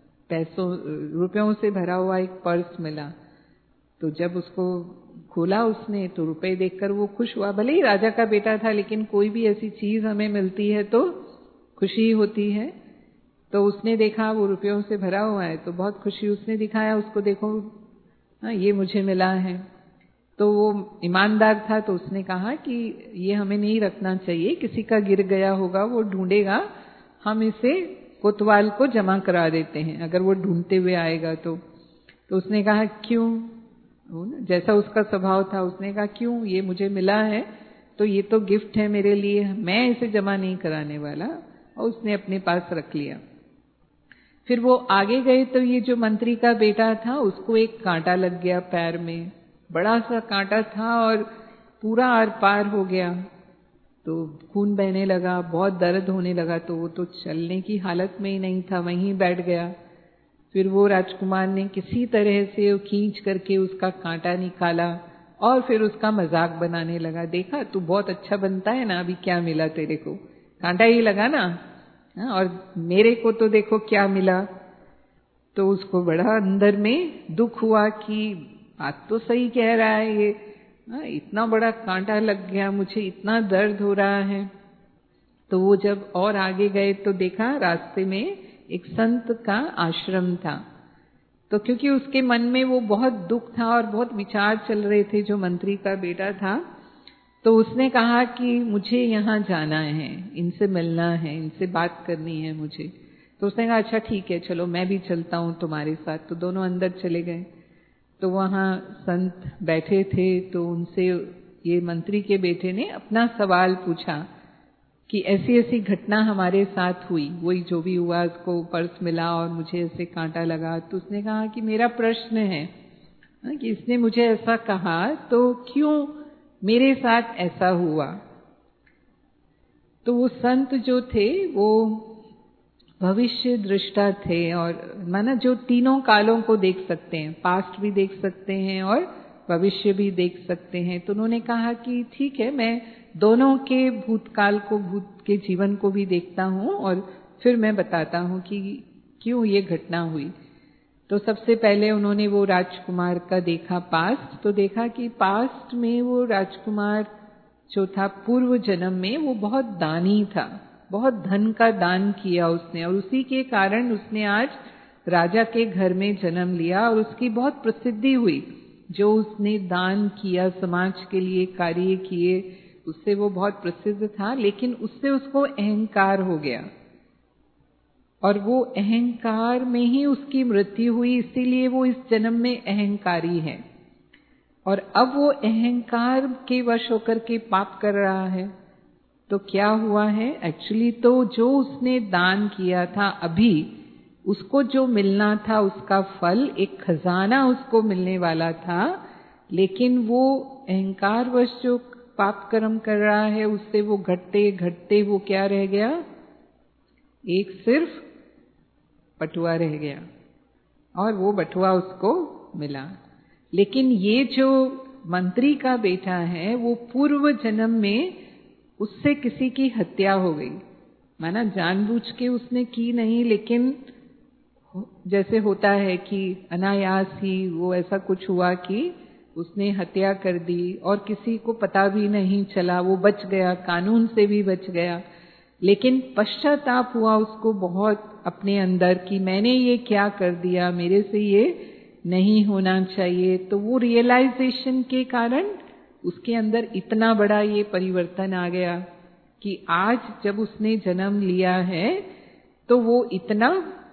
रुपयों से भरा हुआ एक पर्स मिला। तो जब उसको खोला उसने तो रुपए देखकर वो खुश हुआ। भले ही राजा का बेटा था, लेकिन कोई भी ऐसी चीज हमें मिलती है तो खुशी होती है। तो उसने देखा वो रुपयों से भरा हुआ है तो बहुत खुशी, उसने दिखाया उसको, देखो ये मुझे मिला है। तो वो ईमानदार था, तो उसने कहा कि ये हमें नहीं रखना चाहिए, किसी का गिर गया होगा, वो ढूंढेगा, हम इसे कोतवाल को जमा करा देते हैं अगर वो ढूंढते हुए आएगा तो। उसने कहा क्यों? जैसा उसका स्वभाव था, उसने कहा क्यों, ये मुझे मिला है तो ये तो गिफ्ट है मेरे लिए, मैं इसे जमा नहीं कराने वाला, और उसने अपने पास रख लिया। फिर वो आगे गए तो ये जो मंत्री का बेटा था उसको एक कांटा लग गया पैर में, बड़ा सा कांटा था और पूरा आर पार हो गया, तो खून बहने लगा, बहुत दर्द होने लगा। तो वो तो चलने की हालत में ही नहीं था, वहीं बैठ गया। फिर वो राजकुमार ने किसी तरह से खींच करके उसका कांटा निकाला और फिर उसका मजाक बनाने लगा, देखा तू बहुत अच्छा बनता है ना, अभी क्या मिला तेरे को, कांटा ही लगा ना, और मेरे को तो देखो क्या मिला। तो उसको बड़ा अंदर में दुख हुआ कि बात तो सही कह रहा है ये, इतना बड़ा कांटा लग गया, मुझे इतना दर्द हो रहा है। तो वो जब और आगे गए तो देखा रास्ते में एक संत का आश्रम था। तो क्योंकि उसके मन में वो बहुत दुख था और बहुत विचार चल रहे थे, जो मंत्री का बेटा था, तो उसने कहा कि मुझे यहाँ जाना है, इनसे मिलना है, इनसे बात करनी है मुझे। तो उसने कहा अच्छा ठीक है, चलो मैं भी चलता हूँ तुम्हारे साथ। तो दोनों अंदर चले गए। तो वहाँ संत बैठे थे, तो उनसे ये मंत्री के बेटे ने अपना सवाल पूछा कि ऐसी ऐसी घटना हमारे साथ हुई, वही जो भी हुआ, उसको पर्स मिला और मुझे ऐसे कांटा लगा। तो उसने कहा कि मेरा प्रश्न है कि इसने मुझे ऐसा कहा तो क्यों मेरे साथ ऐसा हुआ। तो वो संत जो थे वो भविष्य दृष्टा थे, और माना जो तीनों कालों को देख सकते हैं, पास्ट भी देख सकते हैं और भविष्य भी देख सकते हैं। तो उन्होंने कहा कि ठीक है, मैं दोनों के भूतकाल को, भूत के जीवन को भी देखता हूँ और फिर मैं बताता हूँ कि क्यों ये घटना हुई। तो सबसे पहले उन्होंने वो राजकुमार का देखा पास्ट। तो देखा कि पास्ट में वो राजकुमार जो था पूर्व जन्म में वो बहुत दानी था, बहुत धन का दान किया उसने, और उसी के कारण उसने आज राजा के घर में जन्म लिया और उसकी बहुत प्रसिद्धि हुई। जो उसने दान किया, समाज के लिए कार्य किए, उससे वो बहुत प्रसिद्ध था, लेकिन उससे उसको अहंकार हो गया और वो अहंकार में ही उसकी मृत्यु हुई। इसीलिए वो इस जन्म में अहंकारी है और अब वो अहंकार के वश होकर के पाप कर रहा है। तो क्या हुआ है एक्चुअली, तो जो उसने दान किया था अभी उसको जो मिलना था उसका फल, एक खजाना उसको मिलने वाला था, लेकिन वो अहंकार वश जो पाप कर्म कर रहा है उससे वो घटते घटते वो क्या रह गया, एक सिर्फ बटुआ रह गया और वो बटुआ उसको मिला। लेकिन ये जो मंत्री का बेटा है वो पूर्व जन्म में उससे किसी की हत्या हो गई, माना जानबूझ के उसने की नहीं, लेकिन जैसे होता है कि अनायास ही वो ऐसा कुछ हुआ कि उसने हत्या कर दी और किसी को पता भी नहीं चला, वो बच गया, कानून से भी बच गया। लेकिन पश्चाताप हुआ उसको बहुत अपने अंदर कि मैंने ये क्या कर दिया, मेरे से ये नहीं होना चाहिए। तो वो रियलाइजेशन के कारण उसके अंदर इतना बड़ा ये परिवर्तन आ गया कि आज जब उसने जन्म लिया है तो वो इतना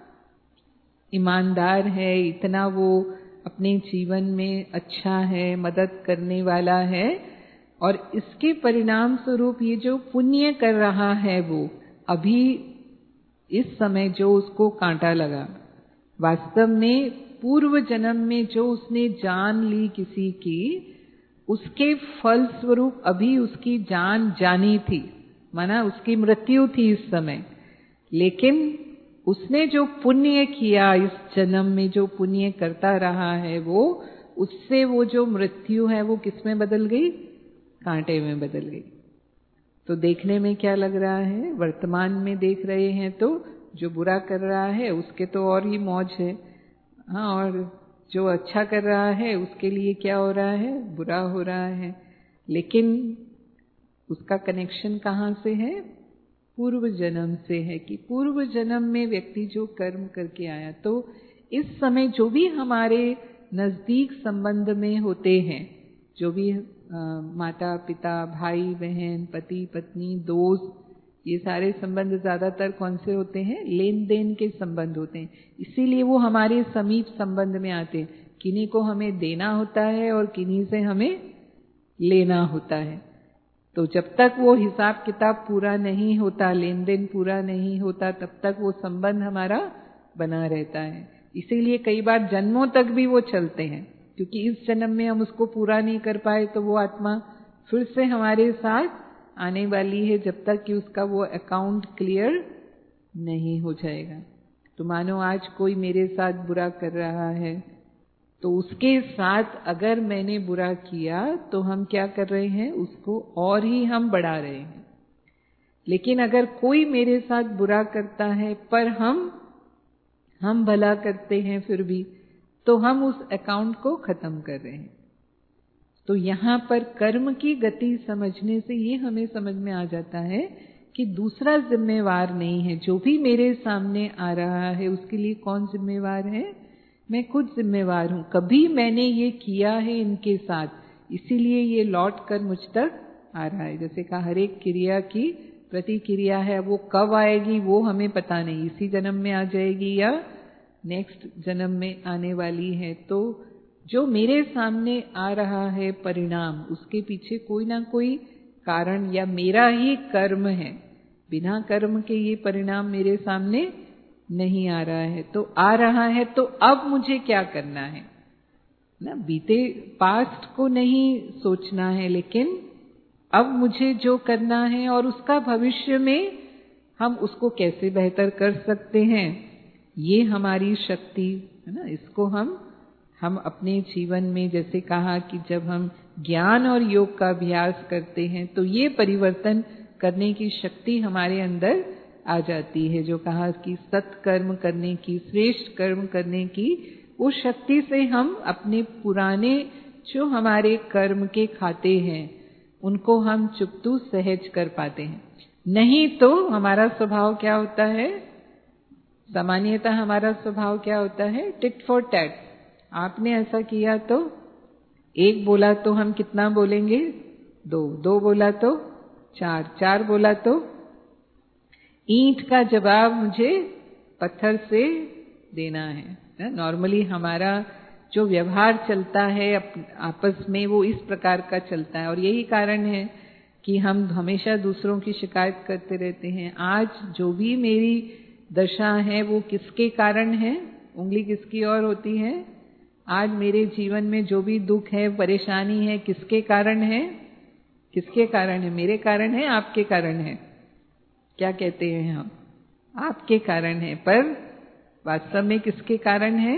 ईमानदार है, इतना वो अपने जीवन में अच्छा है, मदद करने वाला है, और इसके परिणाम स्वरूप ये जो पुण्य कर रहा है वो अभी इस समय जो उसको कांटा लगा, वास्तव में पूर्व जन्म में जो उसने जान ली किसी की, उसके फल स्वरूप अभी उसकी जान जानी थी, माना उसकी मृत्यु थी इस समय। लेकिन उसने जो पुण्य किया इस जन्म में, जो पुण्य करता रहा है वो, उससे वो जो मृत्यु है वो किस में बदल गई, कांटे में बदल गई। तो देखने में क्या लग रहा है, वर्तमान में देख रहे हैं तो जो बुरा कर रहा है उसके तो और ही मौज है, हाँ, और जो अच्छा कर रहा है उसके लिए क्या हो रहा है, बुरा हो रहा है। लेकिन उसका कनेक्शन कहाँ से है, पूर्व जन्म से है कि पूर्व जन्म में व्यक्ति जो कर्म करके आया, तो इस समय जो भी हमारे नजदीक संबंध में होते हैं, जो भी माता पिता, भाई बहन, पति पत्नी, दोस्त, ये सारे संबंध ज्यादातर कौन से होते हैं, लेन देन के संबंध होते हैं। इसीलिए वो हमारे समीप संबंध में आते हैं। किन्हीं को हमें देना होता है और किन्हीं से हमें लेना होता है। तो जब तक वो हिसाब किताब पूरा नहीं होता, लेन देन पूरा नहीं होता, तब तक वो संबंध हमारा बना रहता है। इसीलिए कई बार जन्मों तक भी वो चलते हैं, क्योंकि इस जन्म में हम उसको पूरा नहीं कर पाए तो वो आत्मा फिर से हमारे साथ आने वाली है, जब तक कि उसका वो अकाउंट क्लियर नहीं हो जाएगा। तो मानो आज कोई मेरे साथ बुरा कर रहा है, तो उसके साथ अगर मैंने बुरा किया तो हम क्या कर रहे हैं, उसको और ही हम बढ़ा रहे हैं। लेकिन अगर कोई मेरे साथ बुरा करता है पर हम भला करते हैं फिर भी, तो हम उस अकाउंट को खत्म कर रहे हैं। तो यहाँ पर कर्म की गति समझने से ये हमें समझ में आ जाता है कि दूसरा जिम्मेवार नहीं है। जो भी मेरे सामने आ रहा है उसके लिए कौन जिम्मेवार है, मैं खुद जिम्मेवार हूं। कभी मैंने ये किया है इनके साथ, इसीलिए ये लौट कर मुझ तक आ रहा है। जैसे कहा, हर एक क्रिया की प्रतिक्रिया है, वो कब आएगी वो हमें पता नहीं, इसी जन्म में आ जाएगी या नेक्स्ट जन्म में आने वाली है। तो जो मेरे सामने आ रहा है परिणाम, उसके पीछे कोई ना कोई कारण या मेरा ही कर्म है। बिना कर्म के ये परिणाम मेरे सामने नहीं आ रहा है। तो आ रहा है तो अब मुझे क्या करना है ना, बीते पास्ट को नहीं सोचना है, लेकिन अब मुझे जो करना है और उसका भविष्य में हम उसको कैसे बेहतर कर सकते हैं, ये हमारी शक्ति है ना। इसको हम अपने जीवन में, जैसे कहा कि जब हम ज्ञान और योग का अभ्यास करते हैं तो ये परिवर्तन करने की शक्ति हमारे अंदर आ जाती है। जो कहा कि सत्कर्म करने की, श्रेष्ठ कर्म करने की, उस शक्ति से हम अपने पुराने जो हमारे कर्म के खाते हैं उनको हम चुपतू सहज कर पाते हैं। नहीं तो हमारा स्वभाव क्या होता है, सामान्यतः हमारा स्वभाव क्या होता है, टिट फॉर टैट। आपने ऐसा किया तो एक बोला तो हम कितना बोलेंगे? 2, 2 बोला तो 4, 4 बोला तो ईंट का जवाब मुझे पत्थर से देना है। नॉर्मली हमारा जो व्यवहार चलता है आपस में वो इस प्रकार का चलता है, और यही कारण है कि हम हमेशा दूसरों की शिकायत करते रहते हैं। आज जो भी मेरी दशा है वो किसके कारण है? उंगली किसकी ओर होती है? आज मेरे जीवन में जो भी दुख है, परेशानी है, किसके कारण है? किसके कारण है? मेरे कारण है, आपके कारण है? क्या कहते हैं हम? आपके कारण है। पर वास्तव में किसके कारण है?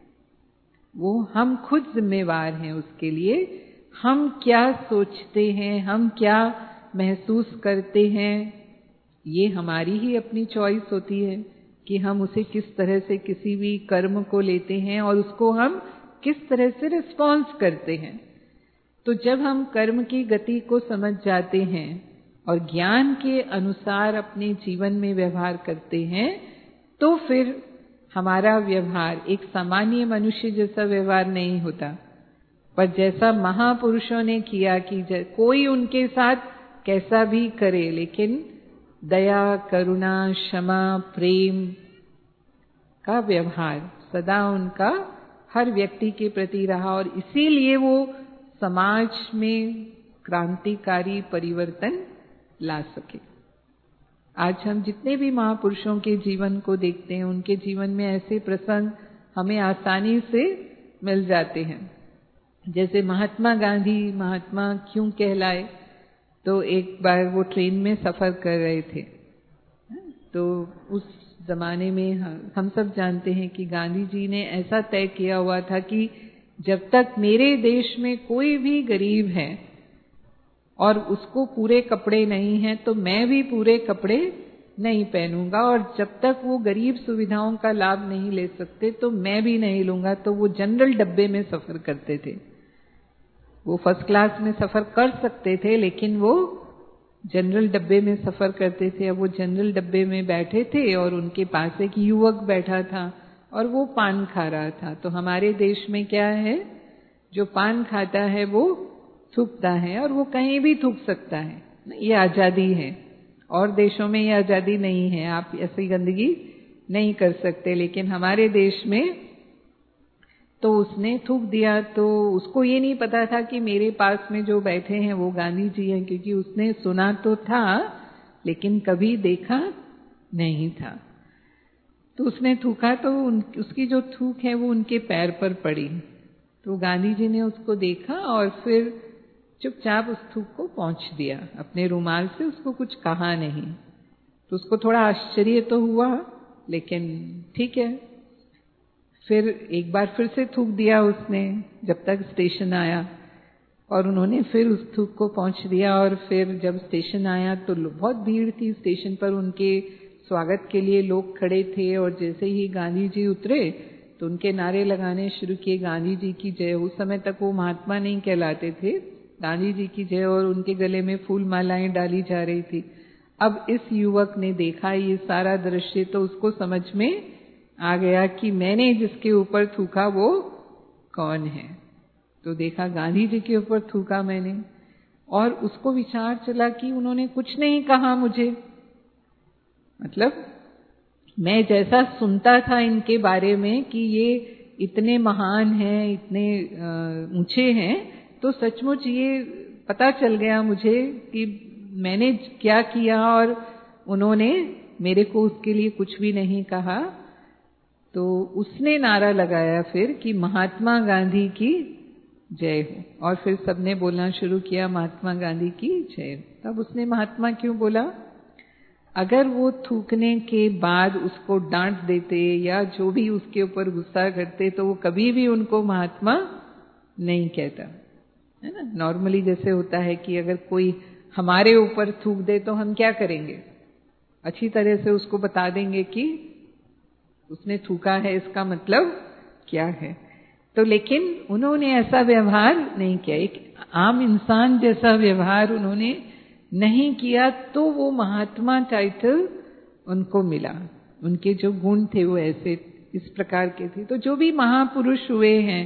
वो हम खुद जिम्मेवार हैं उसके लिए। हम क्या सोचते हैं, हम क्या महसूस करते हैं, ये हमारी ही अपनी चॉइस होती है कि हम उसे किस तरह से किसी भी कर्म को लेते हैं और उसको हम किस तरह से रिस्पॉन्स करते हैं। तो जब हम कर्म की गति को समझ जाते हैं और ज्ञान के अनुसार अपने जीवन में व्यवहार करते हैं, तो फिर हमारा व्यवहार एक सामान्य मनुष्य जैसा व्यवहार नहीं होता, पर जैसा महापुरुषों ने किया कि कोई उनके साथ कैसा भी करे, लेकिन दया, करुणा, क्षमा, प्रेम का व्यवहार सदा उनका हर व्यक्ति के प्रति रहा, और इसीलिए वो समाज में क्रांतिकारी परिवर्तन ला सके। आज हम जितने भी महापुरुषों के जीवन को देखते हैं, उनके जीवन में ऐसे प्रसंग हमें आसानी से मिल जाते हैं। जैसे महात्मा गांधी महात्मा क्यों कहलाए? तो एक बार वो ट्रेन में सफर कर रहे थे, तो उस जमाने में हम सब जानते हैं कि गांधी जी ने ऐसा तय किया हुआ था कि जब तक मेरे देश में कोई भी गरीब है और उसको पूरे कपड़े नहीं हैं, तो मैं भी पूरे कपड़े नहीं पहनूंगा, और जब तक वो गरीब सुविधाओं का लाभ नहीं ले सकते तो मैं भी नहीं लूंगा। तो वो जनरल डब्बे में सफर करते थे। वो फर्स्ट क्लास में सफर कर सकते थे, लेकिन वो जनरल डब्बे में सफर करते थे। अब वो जनरल डब्बे में बैठे थे और उनके पास एक युवक बैठा था और वो पान खा रहा था। तो हमारे देश में क्या है, जो पान खाता है वो थूकता है, और वो कहीं भी थूक सकता है, ये आजादी है। और देशों में ये आजादी नहीं है, आप ऐसी गंदगी नहीं कर सकते, लेकिन हमारे देश में तो उसने थूक दिया। तो उसको ये नहीं पता था कि मेरे पास में जो बैठे हैं वो गांधी जी हैं, क्योंकि उसने सुना तो था लेकिन कभी देखा नहीं था। तो उसने थूका तो उसकी जो थूक है वो उनके पैर पर पड़ी। तो गांधी जी ने उसको देखा और फिर चुपचाप उस थूक को पोंछ दिया अपने रुमाल से, उसको कुछ कहा नहीं। तो उसको थोड़ा आश्चर्य तो हुआ, लेकिन ठीक है। फिर एक बार फिर से थूक दिया उसने जब तक स्टेशन आया, और उन्होंने फिर उस थूक को पोंछ दिया। और फिर जब स्टेशन आया तो बहुत भीड़ थी स्टेशन पर, उनके स्वागत के लिए लोग खड़े थे। और जैसे ही गांधी जी उतरे तो उनके नारे लगाने शुरू किए, गांधी जी की जय। उस समय तक वो महात्मा नहीं कहलाते थे, गांधी जी की जय, और उनके गले में फूल मालाएं डाली जा रही थी। अब इस युवक ने देखा ये सारा दृश्य तो उसको समझ में आ गया कि मैंने जिसके ऊपर थूका वो कौन है। तो देखा गांधी जी के ऊपर थूका मैंने, और उसको विचार चला कि उन्होंने कुछ नहीं कहा मुझे, मतलब मैं जैसा सुनता था इनके बारे में कि ये इतने महान हैं, इतने ऊंचे हैं, तो सचमुच ये पता चल गया मुझे कि मैंने क्या किया और उन्होंने मेरे को उसके लिए कुछ भी नहीं कहा। तो उसने नारा लगाया फिर कि महात्मा गांधी की जय हो, और फिर सबने बोलना शुरू किया महात्मा गांधी की जय हो। तब उसने महात्मा क्यों बोला? अगर वो थूकने के बाद उसको डांट देते या जो भी उसके ऊपर गुस्सा करते तो वो कभी भी उनको महात्मा नहीं कहता, है ना। नॉर्मली जैसे होता है कि अगर कोई हमारे ऊपर थूक दे तो हम क्या करेंगे, अच्छी तरह से उसको बता देंगे कि उसने थूका है, इसका मतलब क्या है। तो लेकिन उन्होंने ऐसा व्यवहार नहीं किया, एक आम इंसान जैसा व्यवहार उन्होंने नहीं किया, तो वो महात्मा टाइटल उनको मिला। उनके जो गुण थे वो ऐसे इस प्रकार के थे। तो जो भी महापुरुष हुए हैं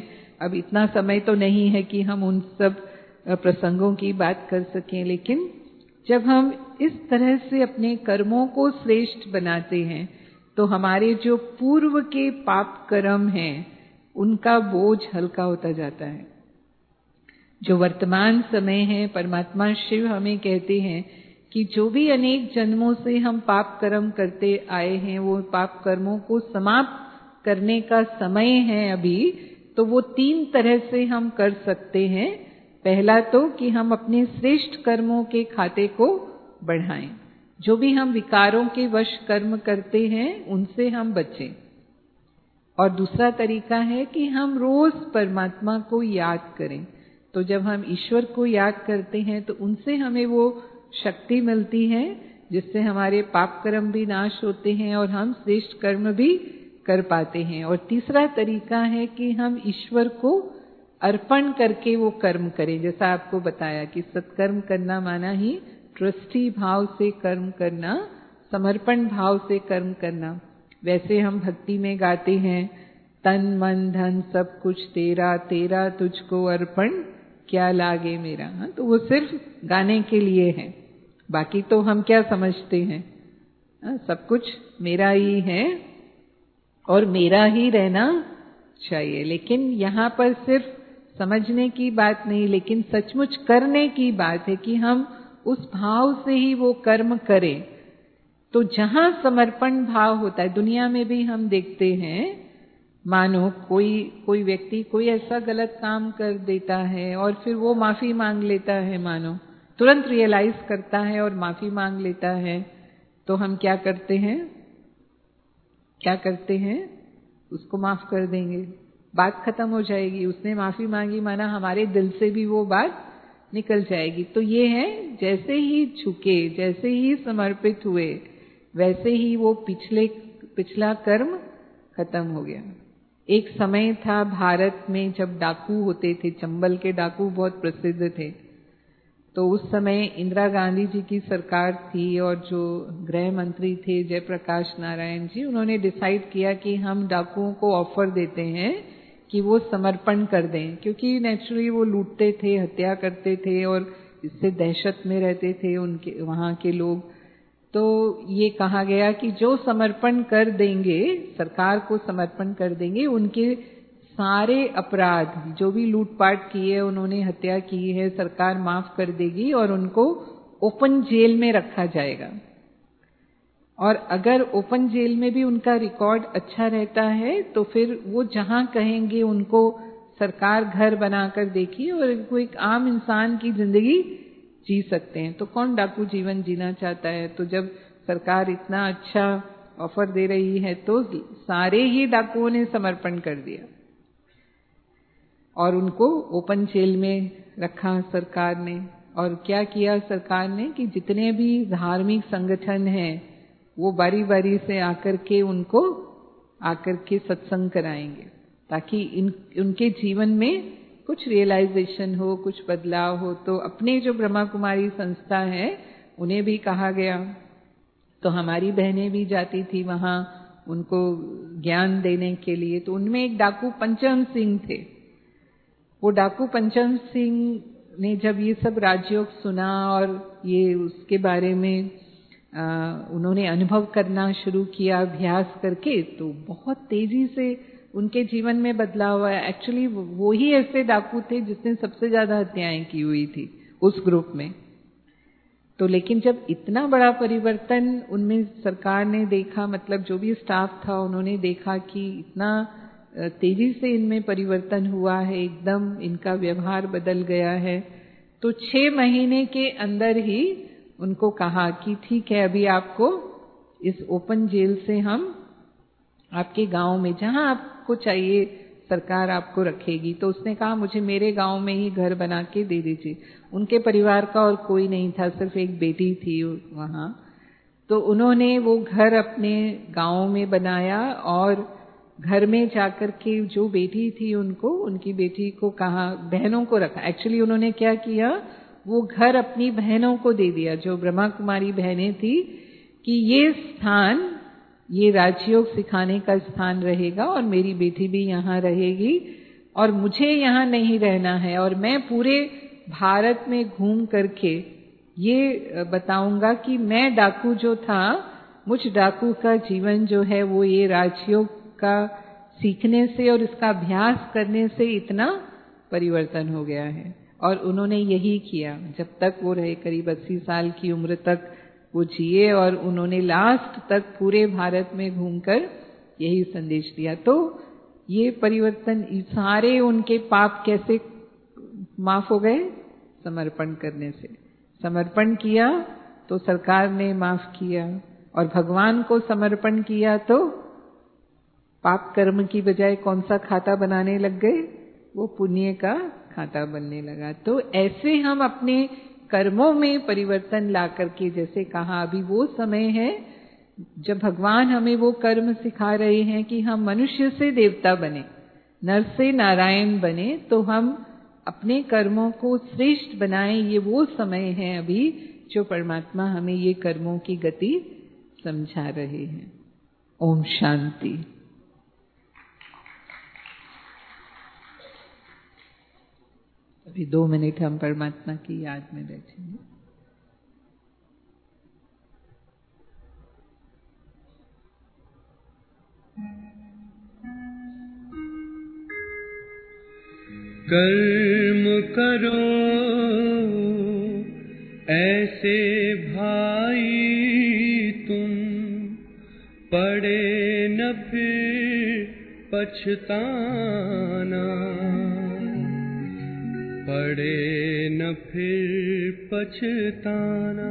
अब इतना समय तो नहीं है कि हम उन सब प्रसंगों की बात कर सकें, लेकिन जब हम इस तरह से अपने कर्मों को श्रेष्ठ बनाते हैं तो हमारे जो पूर्व के पाप कर्म हैं उनका बोझ हल्का होता जाता है। जो वर्तमान समय है, परमात्मा शिव हमें कहते हैं कि जो भी अनेक जन्मों से हम पाप कर्म करते आए हैं, वो पाप कर्मों को समाप्त करने का समय है अभी। तो वो 3 तरह से हम कर सकते हैं। पहला तो कि हम अपने श्रेष्ठ कर्मों के खाते को बढ़ाएं, जो भी हम विकारों के वश कर्म करते हैं उनसे हम बचें। और दूसरा तरीका है कि हम रोज परमात्मा को याद करें। तो जब हम ईश्वर को याद करते हैं तो उनसे हमें वो शक्ति मिलती है जिससे हमारे पाप कर्म भी नाश होते हैं और हम श्रेष्ठ कर्म भी कर पाते हैं। और तीसरा तरीका है कि हम ईश्वर को अर्पण करके वो कर्म करें। जैसा आपको बताया कि सत्कर्म करना माना ही ट्रस्टी भाव से कर्म करना, समर्पण भाव से कर्म करना। वैसे हम भक्ति में गाते हैं, तन मन धन सब कुछ तेरा, तेरा तुझको अर्पण क्या लागे मेरा। हाँ, तो वो सिर्फ गाने के लिए है। बाकी तो हम क्या समझते हैं, सब कुछ मेरा ही है और मेरा ही रहना चाहिए। लेकिन यहाँ पर सिर्फ समझने की बात नहीं, लेकिन सचमुच करने की बात है कि हम उस भाव से ही वो कर्म करें। तो जहां समर्पण भाव होता है, दुनिया में भी हम देखते हैं, मानो कोई व्यक्ति कोई ऐसा गलत काम कर देता है और फिर वो माफी मांग लेता है, मानो तुरंत रियलाइज करता है और माफी मांग लेता है, तो हम क्या करते हैं, उसको माफ कर देंगे, बात खत्म हो जाएगी। उसने माफी मांगी माना हमारे दिल से भी वो बात निकल जाएगी। तो ये है, जैसे ही झुके, जैसे ही समर्पित हुए, वैसे ही वो पिछला कर्म खत्म हो गया। एक समय था भारत में जब डाकू होते थे, चंबल के डाकू बहुत प्रसिद्ध थे। तो उस समय इंदिरा गांधी जी की सरकार थी और जो गृह मंत्री थे जयप्रकाश नारायण जी, उन्होंने डिसाइड किया कि हम डाकुओं को ऑफर देते हैं कि वो समर्पण कर दें, क्योंकि नेचुरली वो लूटते थे, हत्या करते थे और इससे दहशत में रहते थे उनके वहां के लोग। तो ये कहा गया कि जो समर्पण कर देंगे, सरकार को समर्पण कर देंगे, उनके सारे अपराध, जो भी लूटपाट की है, उन्होंने हत्या की है, सरकार माफ कर देगी और उनको ओपन जेल में रखा जाएगा। और अगर ओपन जेल में भी उनका रिकॉर्ड अच्छा रहता है तो फिर वो जहां कहेंगे उनको सरकार घर बनाकर देगी और वो एक आम इंसान की जिंदगी जी सकते हैं। तो कौन डाकू जीवन जीना चाहता है? तो जब सरकार इतना अच्छा ऑफर दे रही है तो सारे ही डाकुओं ने समर्पण कर दिया और उनको ओपन जेल में रखा सरकार ने। और क्या किया सरकार ने कि जितने भी धार्मिक संगठन हैं वो बारी बारी से आकर के सत्संग कराएंगे, ताकि उनके जीवन में कुछ रियलाइजेशन हो, कुछ बदलाव हो। तो अपने जो ब्रह्मा कुमारी संस्था है उन्हें भी कहा गया, तो हमारी बहनें भी जाती थी वहां उनको ज्ञान देने के लिए। तो उनमें एक डाकू पंचम सिंह थे। वो डाकू पंचम सिंह ने जब ये सब राजयोग सुना और ये उसके बारे में उन्होंने अनुभव करना शुरू किया अभ्यास करके, तो बहुत तेजी से उनके जीवन में बदलाव आया। एक्चुअली वो ही ऐसे डाकू थे जिसने सबसे ज्यादा हत्याएं की हुई थी उस ग्रुप में। तो लेकिन जब इतना बड़ा परिवर्तन उनमें सरकार ने देखा, मतलब जो भी स्टाफ था उन्होंने देखा कि इतना तेजी से इनमें परिवर्तन हुआ है, एकदम इनका व्यवहार बदल गया है, तो 6 महीने के अंदर ही उनको कहा कि ठीक है, अभी आपको इस ओपन जेल से हम आपके गांव में जहां आपको चाहिए सरकार आपको रखेगी। तो उसने कहा मुझे मेरे गांव में ही घर बना के दे दीजिए। उनके परिवार का और कोई नहीं था, सिर्फ एक बेटी थी वहां। तो उन्होंने वो घर अपने गांव में बनाया और घर में जाकर के जो बेटी थी उनकी बेटी को कहा, बहनों को रखा। एक्चुअली उन्होंने क्या किया, वो घर अपनी बहनों को दे दिया, जो ब्रह्मा कुमारी बहनें थी, कि ये स्थान, ये राजयोग सिखाने का स्थान रहेगा और मेरी बेटी भी यहाँ रहेगी। और मुझे यहाँ नहीं रहना है और मैं पूरे भारत में घूम करके ये बताऊंगा कि मैं डाकू जो था, मुझ डाकू का जीवन जो है वो ये राजयोग का सीखने से और इसका अभ्यास करने से इतना परिवर्तन हो गया है। और उन्होंने यही किया, जब तक वो रहे, करीब 80 साल की उम्र तक वो जिए और उन्होंने लास्ट तक पूरे भारत में घूमकर यही संदेश दिया। तो ये परिवर्तन, सारे उनके पाप कैसे माफ हो गए? समर्पण करने से। समर्पण किया तो सरकार ने माफ किया, और भगवान को समर्पण किया तो पाप कर्म की बजाय कौन सा खाता बनाने लग गए? वो पुण्य का खाता बनने लगा। तो ऐसे हम अपने कर्मों में परिवर्तन ला करके, जैसे कहा अभी वो समय है जब भगवान हमें वो कर्म सिखा रहे हैं कि हम मनुष्य से देवता बने, नर से नारायण बने, तो हम अपने कर्मों को श्रेष्ठ बनाएं। ये वो समय है अभी जो परमात्मा हमें ये कर्मों की गति समझा रहे हैं। ओम शांति। अभी 2 मिनट हम परमात्मा की याद में बैठेंगे। कर्म करो ऐसे भाई तुम, पड़े न फिर पछताना, पड़े न फिर पछताना।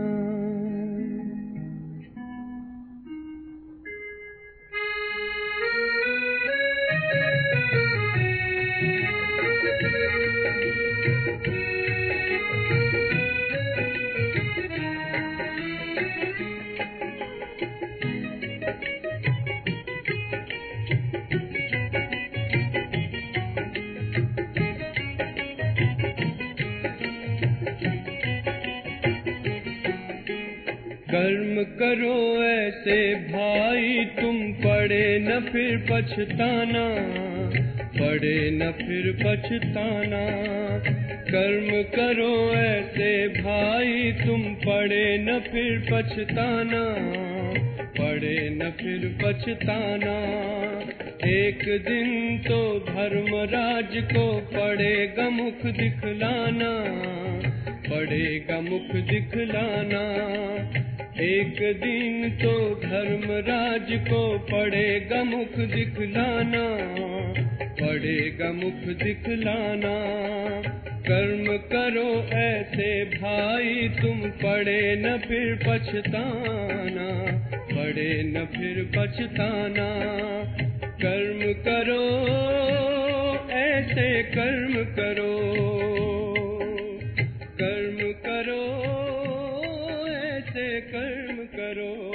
कर्म करो ऐसे भाई तुम, पड़े न फिर पछताना, पड़े न फिर पछताना। कर्म करो ऐसे भाई तुम, पड़े न फिर पछताना, पड़े न फिर पछताना। एक दिन तो धर्मराज को पड़ेगा मुख दिखलाना, पड़ेगा मुख दिखलाना। एक दिन तो धर्मराज को पड़ेगा मुख दिखलाना, पड़ेगा मुख दिखलाना। कर्म करो ऐसे भाई तुम, पड़े न फिर पछताना, पड़े न फिर पछताना। कर्म करो ऐसे कर्म करो, कर्म करो ऐसे कर्म करो।